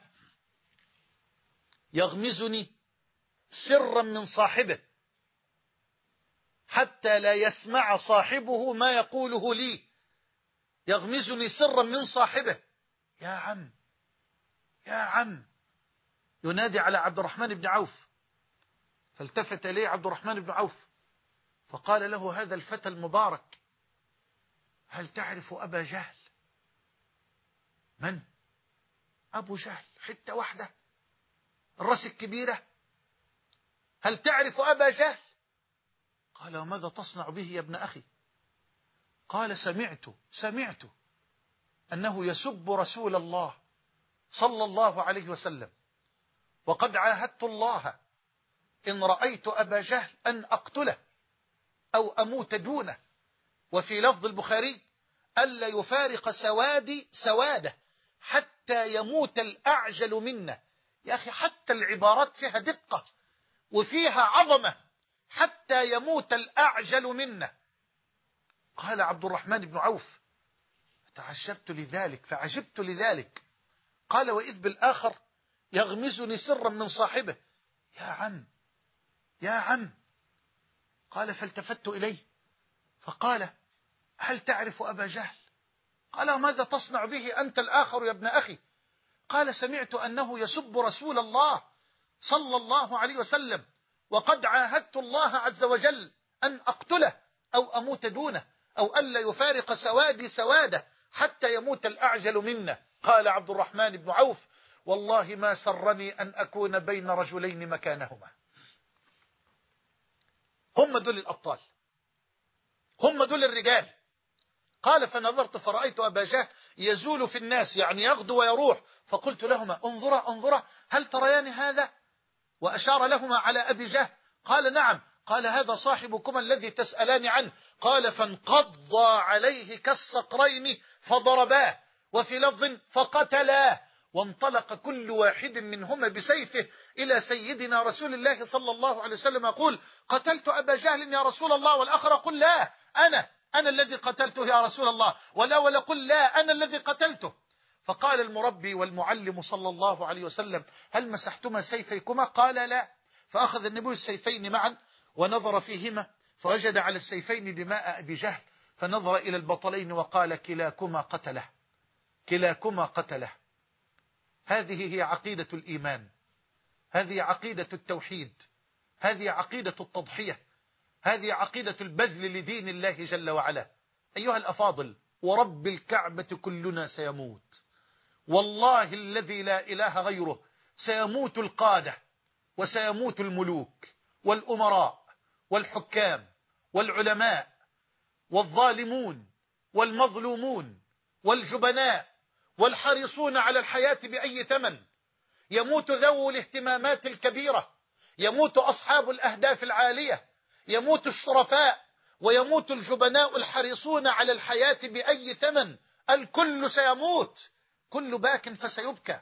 S1: يغمزني سرا من صاحبه حتى لا يسمع صاحبه ما يقوله لي. يغمزني سرا من صاحبه، يا عم يا عم، ينادي على عبد الرحمن بن عوف. فالتفت إليه عبد الرحمن بن عوف فقال له هذا الفتى المبارك: هل تعرف أبا جهل؟ من؟ أبو جهل، حتة واحدة، الرأس الكبيرة. هل تعرف أبا جهل؟ قال: وماذا تصنع به يا ابن أخي؟ قال: سمعت أنه يسب رسول الله صلى الله عليه وسلم، وقد عاهدت الله إن رأيت أبا جهل أن أقتله أو أموت دونه. وفي لفظ البخاري: ألا يفارق سوادي سواده حتى يموت الأعجل منا. يا أخي حتى العبارات فيها دقة وفيها عظمة، حتى يموت الأعجل منا. قال عبد الرحمن بن عوف: تعجبت لذلك فعجبت لذلك. قال: وإذ بالآخر يغمزني سرا من صاحبه، يا عم يا عم. قال: فالتفت إليه فقال: هل تعرف أبا جهل؟ قال: وماذا تصنع به أنت الآخر يا ابن أخي؟ قال: سمعت أنه يسب رسول الله صلى الله عليه وسلم، وقد عاهدت الله عز وجل أن أقتله أو أموت دونه، أو ألا يفارق سوادي سواده حتى يموت الأعجل منا. قال عبد الرحمن بن عوف: والله ما سرني أن أكون بين رجلين مكانهما. هم دول الأبطال، هم دول الرجال. قال: فنظرت فرأيت أبا جهل يزول في الناس، يعني يغدو ويروح، فقلت لهما: انظرا هل تريان هذا؟ وأشار لهما على أبي جهل. قال: نعم. قال: هذا صاحبكما الذي تسألان عنه. قال: فانقضى عليه كالصقرين فضرباه، وفي لفظ فقتلاه، وانطلق كل واحد منهما بسيفه إلى سيدنا رسول الله صلى الله عليه وسلم يقول: قتلت أبا جهل يا رسول الله. والآخر يقول: لا، أنا الذي قتلته يا رسول الله. ولا قل: لا، أنا الذي قتلته. فقال المربي والمعلم صلى الله عليه وسلم: هل مسحتما سيفيكما؟ قال: لا. فأخذ النبي السيفين معا ونظر فيهما فوجد على السيفين دماء أبي جهل، فنظر إلى البطلين وقال كلاكما قتله، كلاكما قتله. هذه هي عقيدة الإيمان، هذه عقيدة التوحيد، هذه عقيدة التضحية، هذه عقيدة البذل لدين الله جل وعلا. أيها الأفاضل، ورب الكعبة كلنا سيموت، والله الذي لا إله غيره، سيموت القادة وسيموت الملوك والأمراء والحكام والعلماء والظالمون والمظلومون والجبناء والحريصون على الحياة بأي ثمن. يموت ذو الاهتمامات الكبيرة، يموت أصحاب الأهداف العالية، يموت الشرفاء، ويموت الجبناء الحريصون على الحياة بأي ثمن. الكل سيموت، كل باك فسيبكى،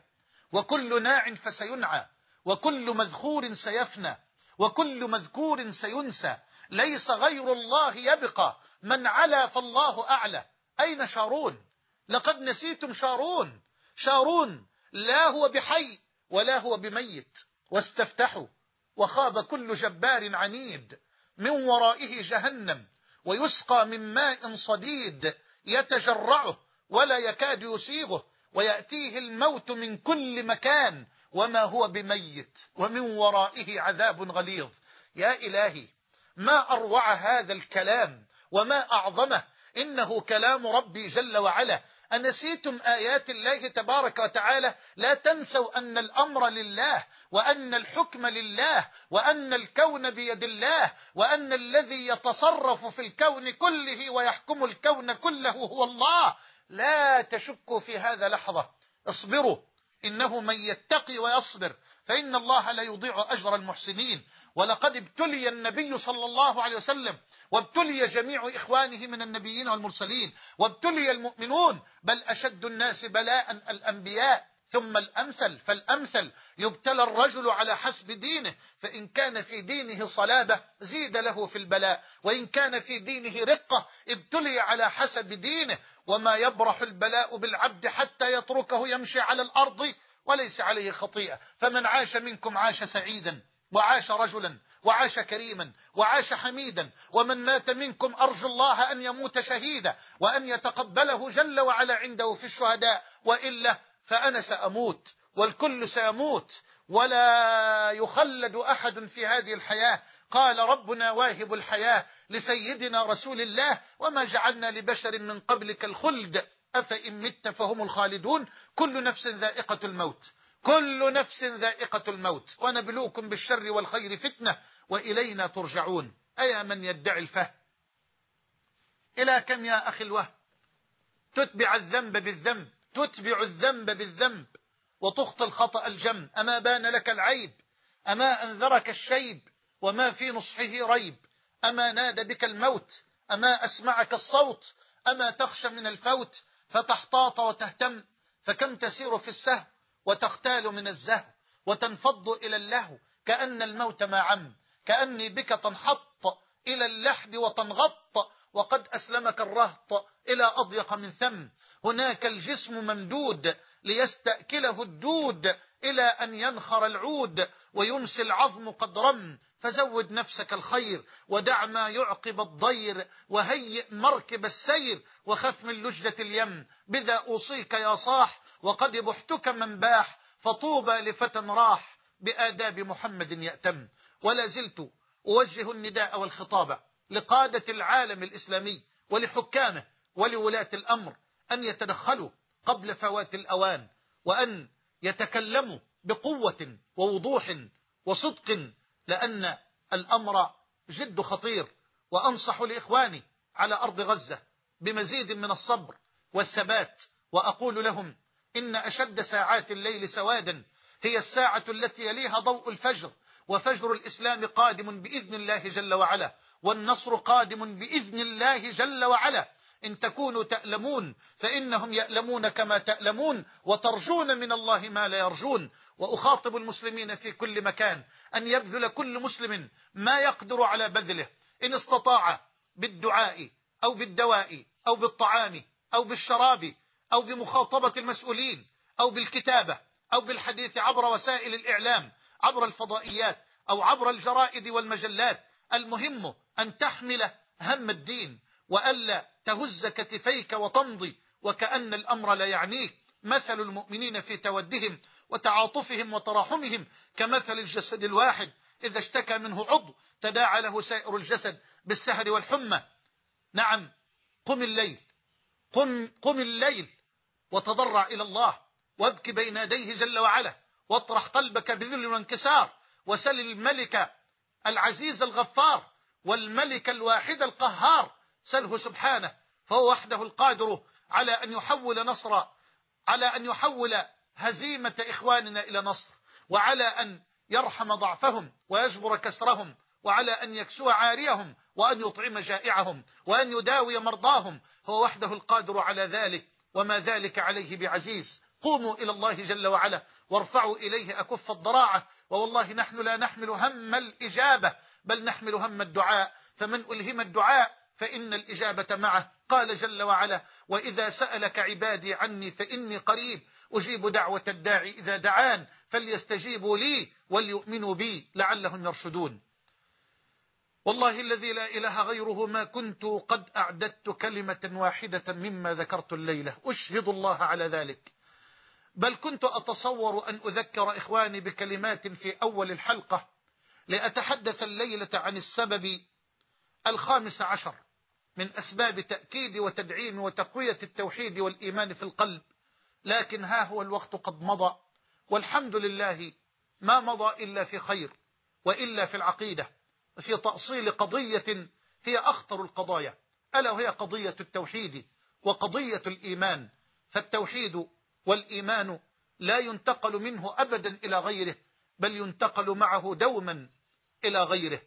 S1: وكل ناع فسينعى، وكل مذخور سيفنى، وكل مذكور سينسى. ليس غير الله يبقى، من علا فالله أعلى. أين شارون؟ لقد نسيتم شارون. شارون لا هو بحي ولا هو بميت. واستفتحوا وخاب كل جبار عنيد، من ورائه جهنم ويسقى من ماء صديد، يتجرعه ولا يكاد يسيغه، ويأتيه الموت من كل مكان وما هو بميت، ومن ورائه عذاب غليظ. يا إلهي، ما أروع هذا الكلام وما أعظمه، إنه كلام ربي جل وعلا. أنسيتم آيات الله تبارك وتعالى؟ لا تنسوا أن الأمر لله، وأن الحكم لله، وأن الكون بيد الله، وأن الذي يتصرف في الكون كله ويحكم الكون كله هو الله. لا تشكوا في هذا لحظة. اصبروا، إنه من يتقي ويصبر فإن الله لا يضيع أجر المحسنين. ولقد ابتلي النبي صلى الله عليه وسلم، وابتلي جميع إخوانه من النبيين والمرسلين، وابتلي المؤمنون، بل أشد الناس بلاء الأنبياء، ثم الأمثل فالأمثل. يبتلى الرجل على حسب دينه، فإن كان في دينه صلابة زيد له في البلاء، وإن كان في دينه رقة ابتلي على حسب دينه. وما يبرح البلاء بالعبد حتى يتركه يمشي على الأرض وليس عليه خطيئة. فمن عاش منكم عاش سعيدا، وعاش رجلا، وعاش كريما، وعاش حميدا. ومن مات منكم أرجو الله أن يموت شهيدا، وأن يتقبله جل وعلا عنده في الشهداء، وإلا فأنا سأموت، والكل سيموت، ولا يخلد أحد في هذه الحياة. قال ربنا واهب الحياة لسيدنا رسول الله: وما جعلنا لبشر من قبلك الخلد أفإن مت فهم الخالدون. كل نفس ذائقة الموت، كل نفس ذائقة الموت، ونبلوكم بالشر والخير فتنة وإلينا ترجعون. أيا من يدعي الفهم، إلى كم يا أخي الوهم تتبع الذنب بالذنب، تتبع الذنب بالذنب، وتخطي الخطأ الجم. أما بان لك العيب، أما أنذرك الشيب، وما في نصحه ريب. أما نادى بك الموت، أما أسمعك الصوت، أما تخشى من الفوت فتحتاط وتهتم. فكم تسير في السهو وتختال من الزهو، وتنفض إلى اللهو كأن الموت ما عم. كأني بك تنحط إلى اللحد وتنغط، وقد أسلمك الرهط إلى أضيق من ثم. هناك الجسم ممدود ليستأكله الدود، إلى أن ينخر العود ويمسي العظم قد رم. فزود نفسك الخير ودع ما يعقب الضير، وهيئ مركب السير وخف من لجة اليم. بذا أوصيك يا صاح، وقد بحتك من باح، فطوبى لفتى راح بآداب محمد يأتم. ولا زلت أوجه النداء والخطابة لقادة العالم الإسلامي ولحكامه ولولاة الأمر أن يتدخلوا قبل فوات الأوان، وأن يتكلموا بقوة ووضوح وصدق، لأن الأمر جد خطير. وأنصح لإخواني على أرض غزة بمزيد من الصبر والثبات، وأقول لهم: إن أشد ساعات الليل سوادا هي الساعة التي يليها ضوء الفجر، وفجر الإسلام قادم بإذن الله جل وعلا، والنصر قادم بإذن الله جل وعلا. إن تكونوا تألمون فإنهم يألمون كما تألمون، وترجون من الله ما لا يرجون. وأخاطب المسلمين في كل مكان أن يبذل كل مسلم ما يقدر على بذله، إن استطاع بالدعاء أو بالدواء أو بالطعام أو بالشراب أو بمخاطبة المسؤولين أو بالكتابة أو بالحديث عبر وسائل الإعلام، عبر الفضائيات أو عبر الجرائد والمجلات، المهم أن تحمل هم الدين وألا تهز كتفيك وتمضي وكأن الأمر لا يعنيك. مثل المؤمنين في تودهم وتعاطفهم وتراحمهم كمثل الجسد الواحد إذا اشتكى منه عضو تداعى له سائر الجسد بالسهر والحمى. نعم، قم الليل وتضرع إلى الله وابك بين يديه جل وعلا، واطرح قلبك بذل وانكسار، وسل الملك العزيز الغفار والملك الواحد القهار. سله سبحانه، فهو وحده القادر على أن يحول هزيمة إخواننا إلى نصر، وعلى أن يرحم ضعفهم ويجبر كسرهم، وعلى أن يكسو عاريهم وأن يطعم جائعهم وأن يداوي مرضاهم. هو وحده القادر على ذلك، وما ذلك عليه بعزيز. قوموا إلى الله جل وعلا وارفعوا إليه أكف الضراعة. ووالله نحن لا نحمل هم الإجابة، بل نحمل هم الدعاء، فمن ألهم الدعاء فإن الإجابة معه. قال جل وعلا: وإذا سألك عبادي عني فإني قريب أجيب دعوة الداعي إذا دعان فليستجيبوا لي وليؤمنوا بي لعلهم يرشدون. والله الذي لا إله غيره ما كنت قد أعددت كلمة واحدة مما ذكرت الليلة، أشهد الله على ذلك، بل كنت أتصور أن أذكر إخواني بكلمات في أول الحلقة لأتحدث الليلة عن السبب 15 من أسباب تأكيد وتدعيم وتقوية التوحيد والإيمان في القلب، لكن ها هو الوقت قد مضى، والحمد لله ما مضى إلا في خير، وإلا في العقيدة، في تأصيل قضية هي أخطر القضايا، ألا وهي قضية التوحيد وقضية الإيمان. فالتوحيد والإيمان لا ينتقل منه أبدا إلى غيره، بل ينتقل معه دوما إلى غيره.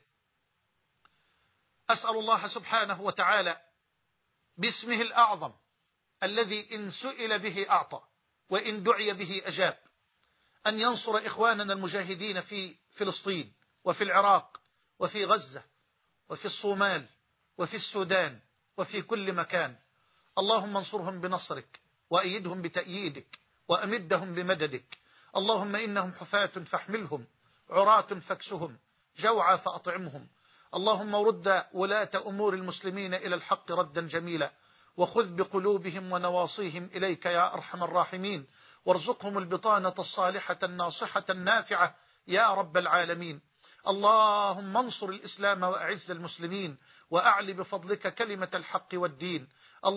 S1: أسأل الله سبحانه وتعالى باسمه الأعظم الذي إن سئل به أعطى وإن دعي به أجاب، أن ينصر إخواننا المجاهدين في فلسطين وفي العراق وفي غزة وفي الصومال وفي السودان وفي كل مكان. اللهم انصرهم بنصرك وأيدهم بتأييدك وأمدهم بمددك. اللهم إنهم حفاة فاحملهم، عراة فاكسهم، جوعى فأطعمهم. اللهم رد ولاة أمور المسلمين إلى الحق ردا جميلا، وخذ بقلوبهم ونواصيهم إليك يا أرحم الراحمين، وارزقهم البطانة الصالحة الناصحة النافعة يا رب العالمين. اللهم انصر الإسلام وأعز المسلمين، وأعل بفضلك كلمة الحق والدين.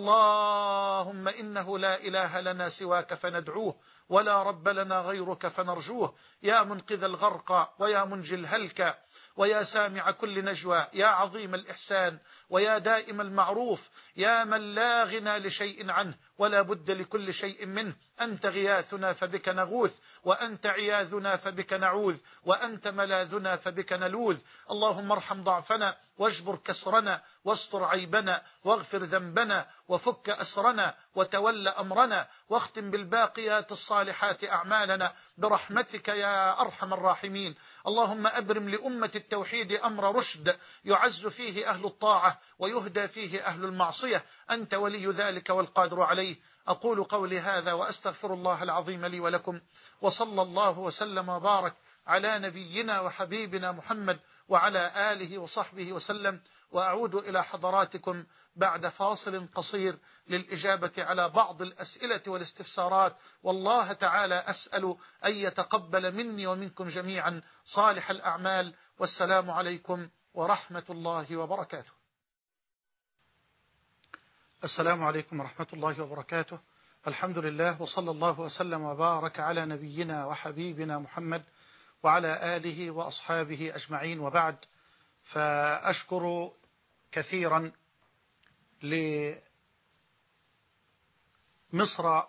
S1: اللهم إنه لا إله لنا سواك فندعوه، ولا رب لنا غيرك فنرجوه، يا منقذ الغرق ويا منجي الهلك ويا سامع كل نجوى، يا عظيم الإحسان ويا دائم المعروف، يا من لا غنى لشيء عنه ولا بد لكل شيء منه. أنت غياثنا فبك نغوث، وأنت عياذنا فبك نعوذ، وأنت ملاذنا فبك نلوذ. اللهم ارحم ضعفنا واجبر كسرنا واستر عيبنا واغفر ذنبنا وفك أسرنا وتول أمرنا، واختم بالباقيات الصالحات أعمالنا برحمتك يا أرحم الراحمين. اللهم أبرم لأمة التوحيد أمر رشد يعز فيه أهل الطاعة ويهدى فيه أهل المعصية، أنت ولي ذلك والقادر عليه. أقول قولي هذا وأستغفر الله العظيم لي ولكم، وصلى الله وسلم وبارك على نبينا وحبيبنا محمد وعلى آله وصحبه وسلم. وأعود إلى حضراتكم بعد فاصل قصير للإجابة على بعض الأسئلة والاستفسارات، والله تعالى أسأل أن يتقبل مني ومنكم جميعا صالح الأعمال. والسلام عليكم ورحمة الله وبركاته. السلام عليكم ورحمة الله وبركاته. الحمد لله، وصلى الله وسلم وبارك على نبينا وحبيبنا محمد وعلى آله وأصحابه أجمعين، وبعد. فأشكر كثيرا لمصر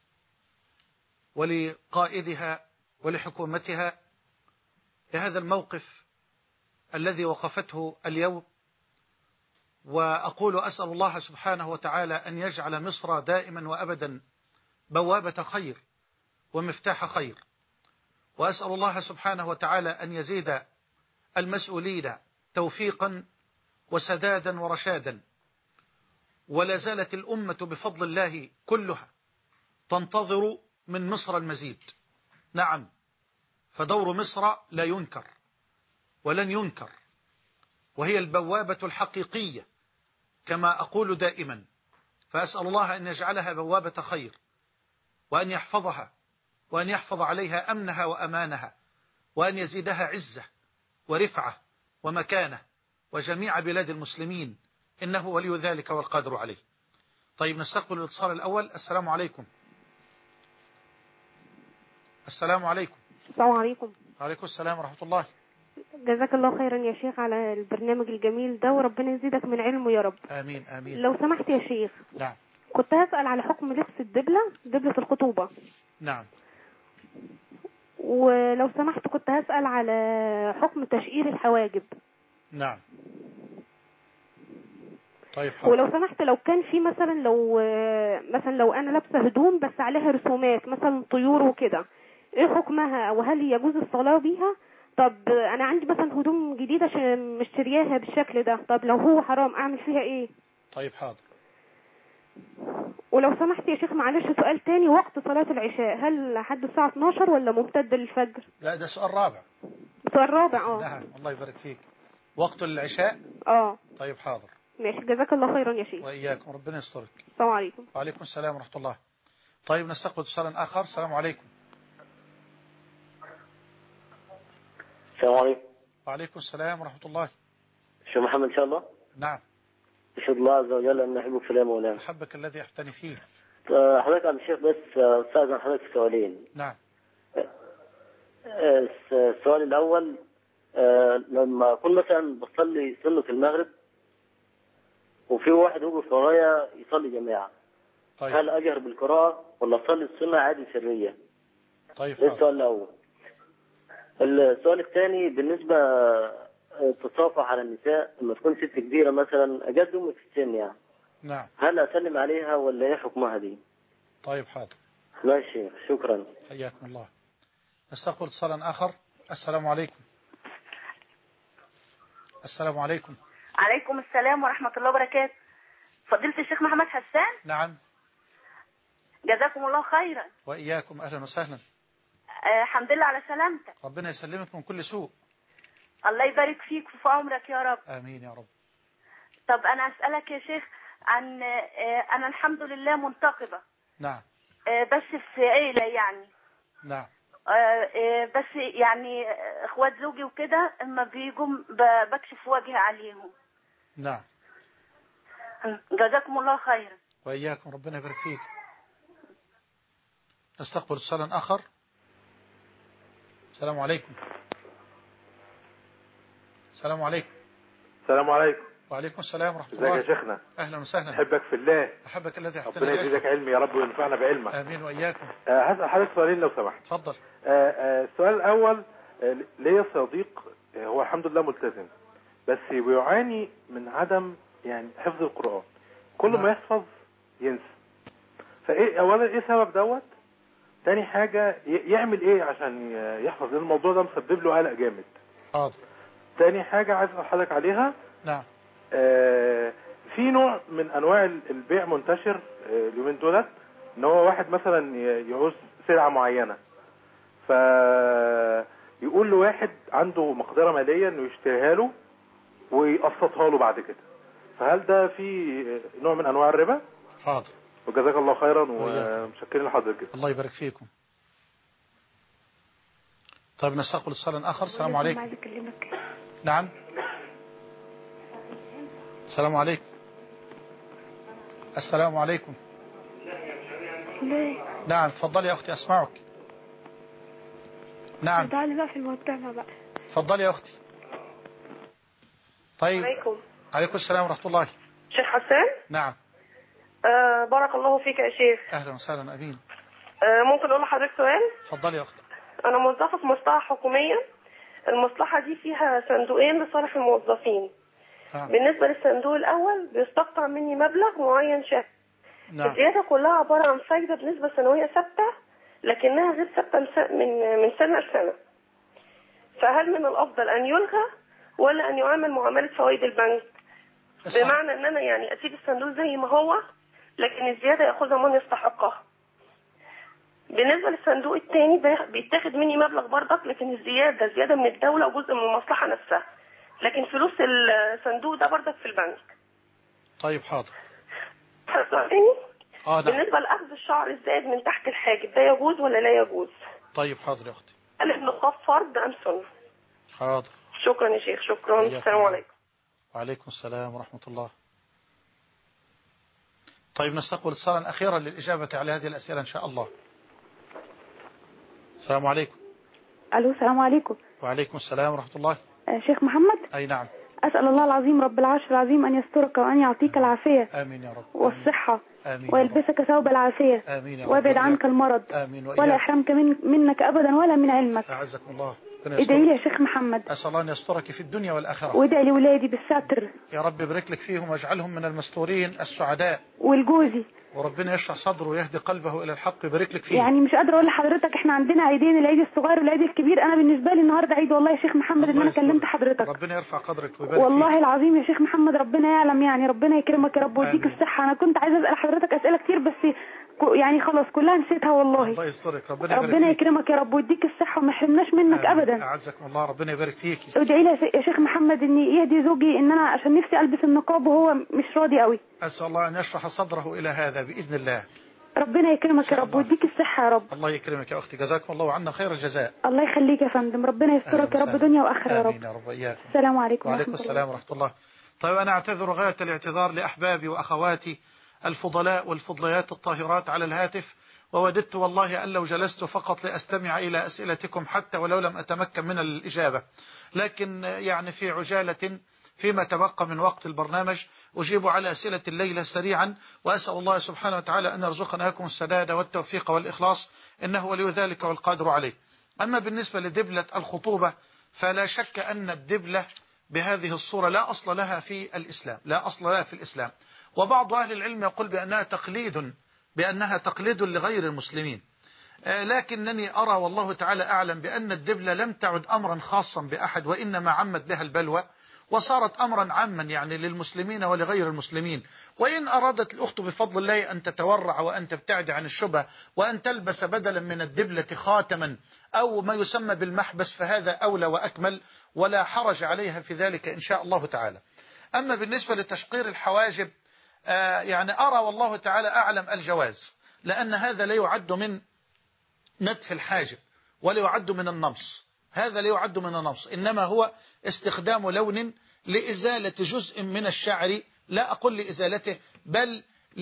S1: ولقائدها ولحكومتها لهذا الموقف الذي وقفته اليوم، وأقول أسأل الله سبحانه وتعالى أن يجعل مصر دائما وأبدا بوابة خير ومفتاح خير، وأسأل الله سبحانه وتعالى أن يزيد المسؤولين توفيقا وسدادا ورشادا. ولا زالت الأمة بفضل الله كلها تنتظر من مصر المزيد. نعم، فدور مصر لا ينكر، ولن ينكر، وهي البوابة الحقيقية كما أقول دائما. فأسأل الله أن يجعلها بوابة خير، وأن يحفظها، وأن يحفظ عليها أمنها وأمانها، وأن يزيدها عزة ورفعة ومكانة، وجميع بلاد المسلمين، إنه ولي ذلك والقادر عليه. طيب نستقبل الاتصال الأول. السلام عليكم. السلام عليكم.
S2: السلام عليكم.
S1: وعليكم السلام ورحمة الله.
S2: جزاك الله خيرا يا شيخ على البرنامج الجميل ده، وربنا يزيدك من علمه يا رب.
S1: آمين آمين.
S2: لو سمحت يا شيخ.
S1: نعم.
S2: كنت هسأل على حكم لبس دبلة الخطوبة.
S1: نعم.
S2: ولو سمحت كنت هسأل على حكم تشقير الحواجب.
S1: نعم. طيب حاضر.
S2: ولو سمحت لو كان في لو أنا لابسة هدوم بس عليها رسومات مثلا طيور وكده، ايه حكمها؟ وهل يجوز الصلاة بيها؟ طب انا عندي مثلا هدوم جديدة مشترياها بالشكل ده، طب لو هو حرام اعمل فيها ايه؟
S1: طيب حاضر.
S2: ولو سمحت يا شيخ معلش سؤال تاني، وقت صلاة العشاء هل لحد الساعة 12 ولا ممتد للفجر؟
S1: لا ده سؤال رابع.
S2: سؤال رابع.
S1: نعم الله يبارك فيك. وقت العشاء. طيب حاضر.
S2: ماشي جزاك الله خيرا يا شيخ.
S1: وإياكم ربنا يسترك.
S2: السلام عليكم.
S1: وعليكم السلام ورحمة الله. طيب نستقبل اتصالا آخر. السلام عليكم.
S3: السلام عليكم.
S1: وعليكم السلام ورحمة الله.
S3: شيخ محمد إن شاء الله.
S1: نعم.
S3: أشهد الله عز وجل أن أحبك في الله مولانا.
S1: أحبك الذي أحبني فيه.
S3: حضرتك عبد الشيخ بس أستاذن حضرتك في سؤالين.
S1: نعم.
S3: السؤال الأول، لما أكون مثلا بصلي سنة المغرب وفي واحد يوقف ورايا يصلي جماعة،
S1: طيب.
S3: هل أجهر بالقراءة ولا أصلي السنة عادي سرية؟
S1: طيب
S3: ده السؤال الأول. السؤال الثاني بالنسبة التصافح على النساء لما تكون ست كبيرة مثلا أجد أمي في السن يعني.
S1: نعم.
S3: هل أسلم عليها ولا إيه حكمها دي؟
S1: طيب حاضر.
S3: ماشي شكرا.
S1: حياكم الله. نستقبل اتصالا آخر. السلام عليكم. السلام عليكم.
S4: عليكم السلام ورحمة الله وبركاته. فضيلة الشيخ محمد حسان.
S1: نعم.
S4: جزاكم الله خيرا.
S1: وإياكم أهلا وسهلا.
S4: الحمد لله على سلامتك.
S1: ربنا يسلمك من كل سوء.
S4: الله يبارك فيك في عمرك يا رب.
S1: آمين يا رب.
S4: طب أنا أسألك يا شيخ عن أنا الحمد لله منتقبة.
S1: نعم.
S4: بس في عيلة يعني.
S1: نعم.
S4: بس يعني اخوات زوجي وكده اما بيجوا بكشف وجهي عليهم.
S1: نعم.
S4: جزاكم الله خيرا.
S1: وإياكم ربنا يبارك فيك. نستقبل اتصالا آخر. السلام عليكم. السلام عليكم.
S5: السلام عليكم.
S1: وعليكم السلام ورحمة الله.
S5: ازيك يا شيخنا؟
S1: أهلا وسهلا.
S5: أحبك في الله.
S1: أحبك الذي أحبني.
S5: ربنا يزيدك علم يا رب وينفعنا بعلمك.
S1: آمين وإياكم.
S5: هسأل حضرتك سؤالين لو سمحت.
S1: تفضل.
S5: السؤال الأول، ليا صديق هو الحمد لله ملتزم بس بيعاني من عدم يعني حفظ القرآن، كل ما يحفظ ينسى. فإيه أولا إيه سبب دوت؟ تاني حاجة يعمل إيه عشان يحفظ؟ لأن الموضوع ده مسبب له قلق جامد.
S1: حاضر.
S5: تاني حاجة عايز أسأل حضرتك عليها.
S1: نعم.
S5: في نوع من انواع البيع منتشر اليومين دولت، ان هو واحد مثلا يعوز سلعة معينة فيقول له واحد عنده مقدرة مالية انه يشتريها له ويقسطها له بعد كده، فهل ده في نوع من انواع الربا؟
S1: حاضر.
S5: وجزاك الله خيرا ومشكرين لحضرتك.
S1: الله يبارك فيكم. طيب نستقبل اتصالا آخر. السلام عليكم. نعم. السلام عليكم. السلام عليكم. نعم تفضلي يا أختي أسمعك. نعم.
S2: تعالي بقى في المجتمع بقى.
S1: تفضلي يا أختي. طيب. عليكم السلام ورحمة الله.
S4: شيخ حسان.
S1: نعم.
S4: بارك الله فيك يا شيخ.
S1: أهلا وسهلا. أمين.
S4: ممكن أقول لحضرتك سؤال؟
S1: تفضلي يا أختي.
S4: أنا موظفة في مصلحة حكومية، المصلحة دي فيها صندوقين لصالح الموظفين.
S1: نعم.
S4: بالنسبة للصندوق الأول بيستقطع مني مبلغ معين شهري.
S1: نعم.
S4: الزيادة كلها عبارة عن فايدة بنسبة سنوية ثابتة لكنها غير ثابتة من سنة لسنة. فهل من الأفضل أن يلغى ولا أن يعامل معاملة فوائد البنك؟ بمعنى أن أنا يعني أسيب الصندوق زي ما هو لكن الزيادة يأخذها من يستحقها. بالنسبة للصندوق الثاني ده بيتاخد مني مبلغ برضك، لكن الزيادة زيادة من الدولة وجزء من المصلحة نفسها، لكن فلوس الصندوق ده برضك في البنك.
S1: طيب حاضر.
S4: نعم. بالنسبة لأخذ الشعر الزائد من تحت الحاجب ده يجوز ولا لا يجوز؟
S1: طيب حاضر يا أختي.
S4: هل النقاب فرض أم سنة؟
S1: حاضر.
S4: شكرا يا شيخ، شكرا. السلام عليكم.
S1: وعليكم السلام ورحمة الله. طيب نستقبل اتصالا أخيرا للإجابة على هذه الأسئلة إن شاء الله. السلام عليكم.
S6: ألو، السلام عليكم.
S1: وعليكم السلام ورحمة الله.
S6: شيخ محمد.
S1: أي نعم.
S6: أسأل الله العظيم رب العرش العظيم أن يسترك وأن يعطيك العافية.
S1: آمين يا رب.
S6: والصحة.
S1: آمين.
S6: ويلبسك ثوب العافية.
S1: آمين يا رب.
S6: ويبعد عنك المرض.
S1: آمين.
S6: ولا يحرمك منك أبدا ولا من علمك.
S1: أعزكم الله.
S6: ادعي لي يا شيخ محمد.
S1: أسأل الله أن يسترك في الدنيا والآخرة.
S6: وادعي لي ولادي بالستر.
S1: يا رب يبارك لك فيهم واجعلهم من المستورين السعداء.
S6: والجوزي.
S1: وربنا يشرح صدره ويهدي قلبه إلى الحق ويبارك لك فيه.
S6: يعني مش قادرة أقول لحضرتك إحنا عندنا عيدين، العيد الصغير والعيد الكبير. أنا بالنسبة لي النهاردة عيد والله يا شيخ محمد إن أنا كلمت حضرتك.
S1: ربنا يرفع قدرك ويبارك
S6: والله
S1: فيك.
S6: العظيم يا شيخ محمد ربنا يعلم، يعني ربنا يكرمك يا رب ويديك الصحة. أنا كنت عايزة أسأل حضرتك أسئلة كتير بس يعني خلاص كلها نسيتها والله.
S1: الله يسترك. ربنا
S6: يكرمك يا رب ويديك الصحة وما يحرمناش منك أبدا.
S1: أعزكم الله. ربنا يبارك فيك.
S6: ادعي لي يا شيخ محمد إن يهدي زوجي، إن أنا عشان نفسي ألبس النقاب وهو مش راضي قوي.
S1: أسأل الله أن يشرح صدره إلى هذا بإذن الله.
S6: ربنا يكرمك يا رب ويديك الصحة يا رب.
S1: الله يكرمك يا أختي، جزاكم الله عنا خير الجزاء.
S6: الله يخليك يا فندم، ربنا يسترك يا رب دنيا وآخرة يا رب.
S1: آمين يا رب. إياكم.
S6: السلام عليكم.
S1: وعليكم السلام ورحمة الله. طيب أنا أعتذر غاية الاعتذار لأحبابي وأخواتي الفضلاء والفضليات الطاهرات على الهاتف، ووددت والله أن لو جلست فقط لأستمع إلى أسئلتكم حتى ولو لم أتمكن من الإجابة، لكن يعني في عجالة فيما تبقى من وقت البرنامج أجيب على أسئلة الليلة سريعا، وأسأل الله سبحانه وتعالى أن يرزقنا لكم السداد والتوفيق والإخلاص، إنه ولي ذلك والقادر عليه. أما بالنسبة لدبلة الخطوبة فلا شك أن الدبلة بهذه الصورة لا أصل لها في الإسلام، لا أصل لها في الإسلام، وبعض أهل العلم يقول بأنها تقليد لغير المسلمين، لكنني أرى والله تعالى أعلم بأن الدبلة لم تعد أمرا خاصا بأحد، وإنما عمت بها البلوى وصارت أمرا عاما يعني للمسلمين ولغير المسلمين. وإن أرادت الأخت بفضل الله أن تتورع وأن تبتعد عن الشبهة وأن تلبس بدلا من الدبلة خاتما أو ما يسمى بالمحبس فهذا أولى وأكمل، ولا حرج عليها في ذلك إن شاء الله تعالى. أما بالنسبة لتشقير الحواجب يعني أرى والله تعالى أعلم الجواز، لأن هذا لا يعد من نتف الحاجب ولا يعد من النمص، هذا لا يعد من النمص، إنما هو استخدام لون لإزالة جزء من الشعر، لا أقول لإزالته بل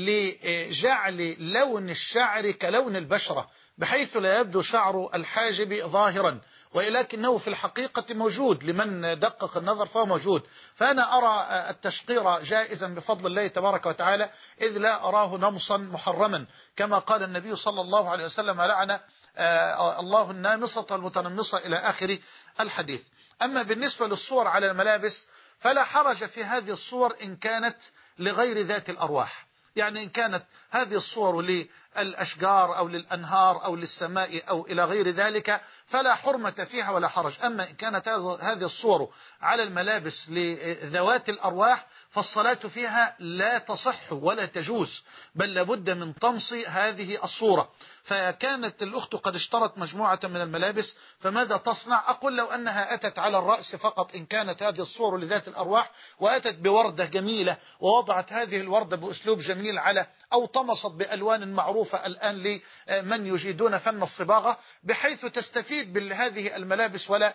S1: لجعل لون الشعر كلون البشرة بحيث لا يبدو شعر الحاجب ظاهرا، ولكنه في الحقيقة موجود لمن دقق النظر فهو موجود. فأنا أرى التشقير جائزا بفضل الله تبارك وتعالى، إذ لا أراه نمصا محرما، كما قال النبي صلى الله عليه وسلم لعن الله النامصة المتنمصة إلى آخر الحديث. أما بالنسبة للصور على الملابس فلا حرج في هذه الصور إن كانت لغير ذات الأرواح، يعني إن كانت هذه الصور للأشجار أو للأنهار أو للسماء أو إلى غير ذلك فلا حرمة فيها ولا حرج. أما إن كانت هذه الصور على الملابس لذوات الأرواح فالصلاة فيها لا تصح ولا تجوز، بل لابد من طمس هذه الصورة. فكانت الأخت قد اشترت مجموعة من الملابس، فماذا تصنع؟ أقول لو أنها أتت على الرأس فقط إن كانت هذه الصور لذات الأرواح، وأتت بوردة جميلة ووضعت هذه الوردة بأسلوب جميل على أو طمست بألوان معروفة الآن لمن يجيدون فن الصباغة، بحيث تستفيد بهذه الملابس ولا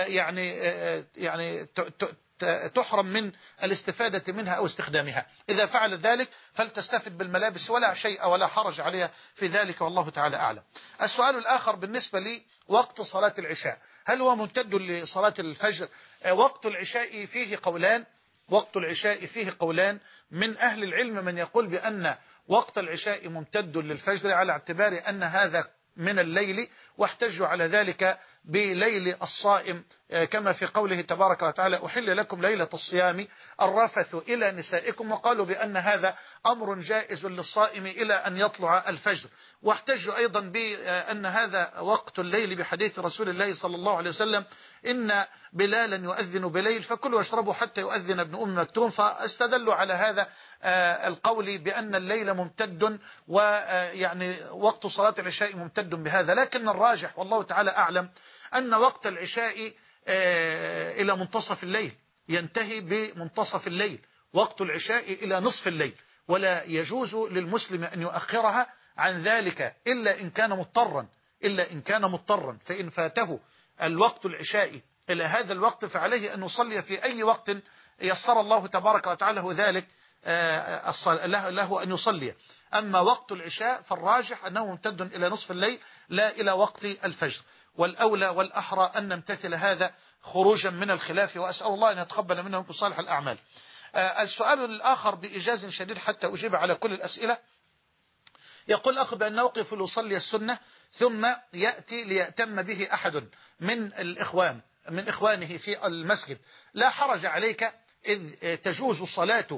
S1: يعني تحرم من الاستفادة منها أو استخدامها. إذا فعل ذلك فلتستفد بالملابس ولا شيء ولا حرج عليها في ذلك، والله تعالى أعلم. السؤال الآخر بالنسبة لي وقت صلاة العشاء، هل هو ممتد لصلاة الفجر؟ وقت العشاء فيه قولان، وقت العشاء فيه قولان من أهل العلم، من يقول بأن وقت العشاء ممتد للفجر على اعتبار أن هذا من الليل، واحتجوا على ذلك بليل الصائم كما في قوله تبارك وتعالى أحل لكم ليلة الصيام الرفث إلى نسائكم، وقالوا بأن هذا أمر جائز للصائم إلى أن يطلع الفجر. واحتجوا أيضا بأن هذا وقت الليل بحديث رسول الله صلى الله عليه وسلم إن بلالا يؤذن بليل فكلوا واشربوا حتى يؤذن ابن أم مكتوم، فاستدلوا على هذا القول بأن الليل ممتد، ويعني وقت صلاة العشاء ممتد بهذا. لكن الراجح والله تعالى أعلم أن وقت العشاء إلى منتصف الليل، ينتهي بمنتصف الليل، وقت العشاء إلى نصف الليل، ولا يجوز للمسلم أن يؤخرها عن ذلك إلا إن كان مضطرا، فإن فاته الوقت العشاء إلى هذا الوقت فعليه أن يصلي في أي وقت يسر الله تبارك وتعالى ذلك له أن يصلي. أما وقت العشاء فالراجح أنه ممتد إلى نصف الليل لا إلى وقت الفجر، والأولى والأحرى أن نمتثل هذا خروجا من الخلاف، وأسأل الله أن يتقبل منهم بصالح الأعمال. السؤال الآخر بإيجاز شديد حتى أجيب على كل الأسئلة، يقول أخ بأن نوقف ليصلي السنة ثم يأتي ليأتم به أحد من إخوانه في المسجد، لا حرج عليك إذ تجوز صلاة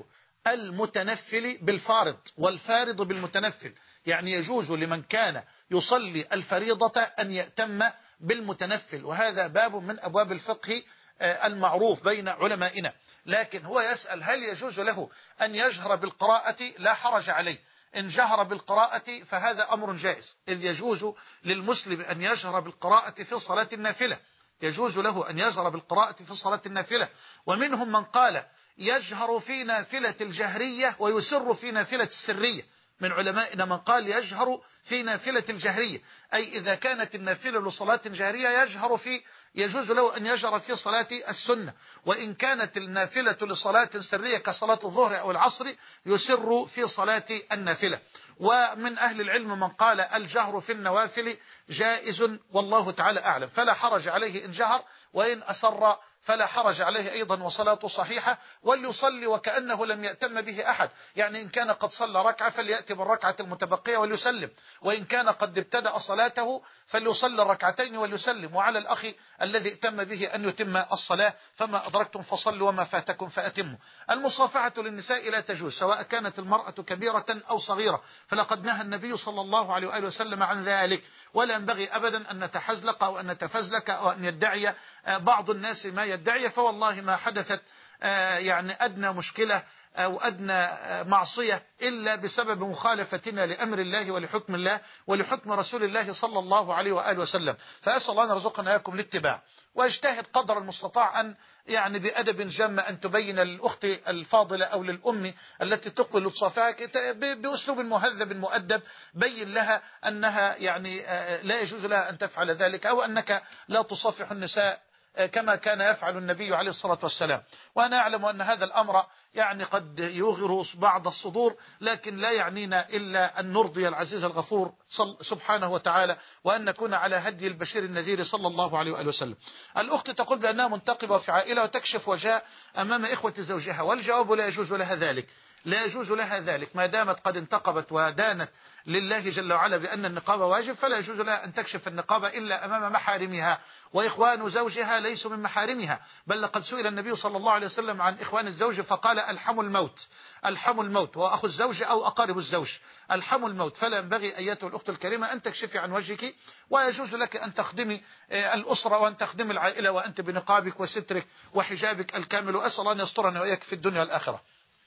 S1: المتنفل بالفارض والفارض بالمتنفل، يعني يجوز لمن كان يصلي الفريضة أن يأتم بالمتنفل، وهذا باب من أبواب الفقه المعروف بين علمائنا. لكن هو يسأل هل يجوز له أن يجهر بالقراءة؟ لا حرج عليه إن جهر بالقراءة فهذا أمر جائز، إذ يجوز للمسلم أن يجهر بالقراءة في صلاة النافلة، يجوز له أن يجهر بالقراءة في صلاة النافلة. ومنهم من قال يجهر في نافلة الجهرية ويسر في نافلة السرية، من علمائنا من قال يجهر في نافلة الجهرية، أي إذا كانت النافلة لصلاة جهرية يجوز له أن يجهر في صلاة السنة، وإن كانت النافلة لصلاة سرية كصلاة الظهر أو العصر يسر في صلاة النافلة. ومن أهل العلم من قال الجهر في النوافل جائز والله تعالى أعلم، فلا حرج عليه إن جهر، وإن أسر فلا حرج عليه أيضا وصلاته صحيحة، وليصلي وكأنه لم يأتم به أحد، يعني إن كان قد صلى ركعة فليأتي بالركعة المتبقية وليسلم، وإن كان قد ابتدأ صلاته فليصلي الركعتين وليسلم، وعلى الأخ الذي ائتم به أن يتم الصلاة، فما أدركتم فصلوا وما فاتكم فأتموا. المصافحة للنساء لا تجوز سواء كانت المرأة كبيرة أو صغيرة، فلقد نهى النبي صلى الله عليه وآله وسلم عن ذلك، ولا ينبغي أبدا أن نتحزلق أو أن نتفزلك أو أن يدعي بعض الناس ما يدعي، فوالله ما حدثت يعني أدنى مشكلة أو أدنى معصية إلا بسبب مخالفتنا لأمر الله ولحكم الله ولحكم رسول الله صلى الله عليه وآله وسلم. فأسأل الله أن يرزقنا إياكم الاتباع، واجتهد قدر المستطاع أن يعني بأدب جم أن تبين للأخت الفاضلة أو للأم التي تقبل تصافحك بأسلوب مهذب مؤدب، بين لها أنها يعني لا يجوز لها أن تفعل ذلك، أو أنك لا تصافح النساء كما كان يفعل النبي عليه الصلاة والسلام. وأنا أعلم أن هذا الأمر يعني قد يغر بعض الصدور، لكن لا يعنينا إلا أن نرضي العزيز الغفور سبحانه وتعالى، وأن نكون على هدي البشير النذير صلى الله عليه وآله وسلم. الأخت تقول بأنها منتقبة في عائلة وتكشف وجهها أمام إخوة زوجها، والجواب لا يجوز لها ذلك، لا يجوز لها ذلك ما دامت قد انتقبت ودانت لله جل وعلا بأن النقاب واجب، فلا يجوز لها أن تكشف النقاب إلا أمام محارمها، وإخوان زوجها ليسوا من محارمها، بل لقد سئل النبي صلى الله عليه وسلم عن إخوان الزوج فقال الحم الموت وأخو الزوج أو أقارب الزوج، الحم الموت. فلا ينبغي أيتها الأخت الكريمة أن تكشفي عن وجهك، ويجوز لك أن تخدمي الأسرة وأن تخدمي العائلة وأنت بنقابك وسترك وحجابك الكامل، وأسأل الله أن يسترنا وإياك في الدنيا والآخرة.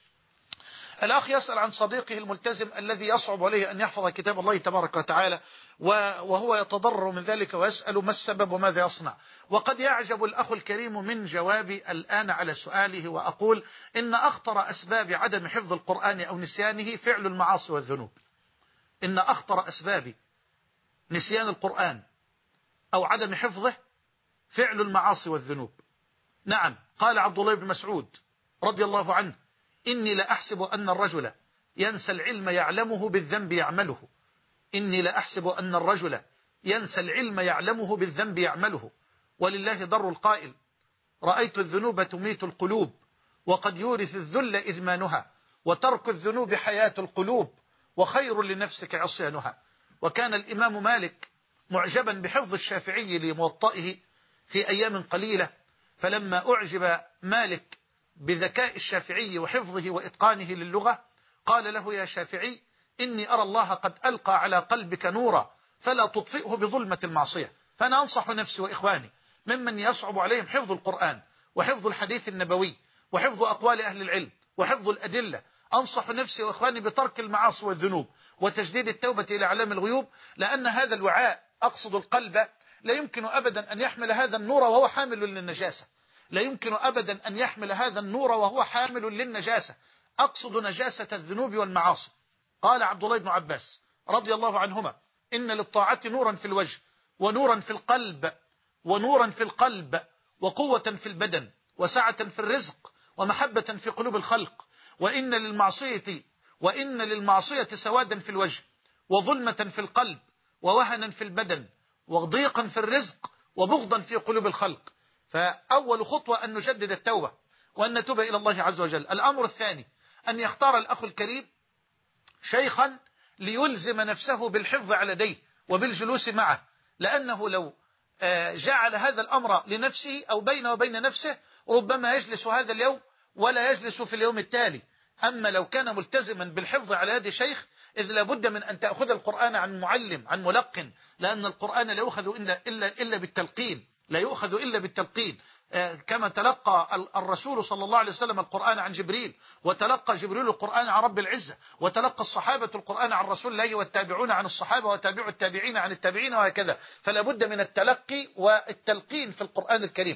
S1: الأخ يسأل عن صديقه الملتزم الذي يصعب عليه أن يحفظ كتاب الله تبارك وتعالى وهو يتضرر من ذلك، ويسأل ما السبب وماذا يصنع. وقد يعجب الأخ الكريم من جوابي الآن على سؤاله، وأقول إن أخطر أسباب عدم حفظ القرآن أو نسيانه فعل المعاصي والذنوب. إن أخطر أسباب نسيان القرآن أو عدم حفظه فعل المعاصي والذنوب. نعم، قال عبد الله بن مسعود رضي الله عنه إني لأحسب أن الرجل ينسى العلم يعلمه بالذنب يعمله، إني لأحسب أن الرجل ينسى العلم يعلمه بالذنب يعمله، ولله ضر القائل رأيت الذنوب تميت القلوب، وقد يورث الذل إدمانها، وترك الذنوب حياة القلوب، وخير لنفسك عصيانها. وكان الإمام مالك معجبا بحفظ الشافعي لموطئه في أيام قليلة، فلما أعجب مالك بذكاء الشافعي وحفظه وإتقانه للغة قال له: يا شافعي، إني أرى الله قد ألقى على قلبك نورا فلا تطفئه بظلمة المعصية. فأنا أنصح نفسي وإخواني ممن يصعب عليهم حفظ القرآن وحفظ الحديث النبوي وحفظ أقوال أهل العلم وحفظ الأدلة، أنصح نفسي وإخواني بترك المعاصي والذنوب وتجديد التوبة إلى أعلام الغيوب، لأن هذا الوعاء، أقصد القلب، لا يمكن أبدا أن يحمل هذا النور وهو حامل للنجاسة، لا يمكن أبدا أن يحمل هذا النور وهو حامل للنجاسة، أقصد نجاسة الذنوب والمعاصي. قال عبد الله بن عباس رضي الله عنهما: إن للطاعة نورا في الوجه ونورا في القلب ونورا في القلب وقوة في البدن وسعة في الرزق ومحبة في قلوب الخلق، وإن للمعصية سوادا في الوجه وظلمة في القلب ووهنا في البدن وضيقا في الرزق وبغضا في قلوب الخلق. فأول خطوة أن نجدد التوبة وأن نتوب إلى الله عز وجل. الأمر الثاني أن يختار الأخ الكريم شيخا ليلزم نفسه بالحفظ على يديه وبالجلوس معه، لأنه لو جعل هذا الأمر لنفسه أو بينه وبين نفسه ربما يجلس هذا اليوم ولا يجلس في اليوم التالي. أما لو كان ملتزما بالحفظ على يد شيخ، إذ لابد من أن تأخذ القرآن عن معلم، عن ملقن، لأن القرآن لا يؤخذ إلا بالتلقين، لا يؤخذ إلا بالتلقين، كما تلقى الرسول صلى الله عليه وسلم القرآن عن جبريل، وتلقى جبريل القرآن عن رب العزة، وتلقى الصحابة القرآن عن رسول الله، والتابعون عن الصحابة، وتابعوا التابعين عن التابعين، وهكذا. فلا بد من التلقي والتلقين في القرآن الكريم،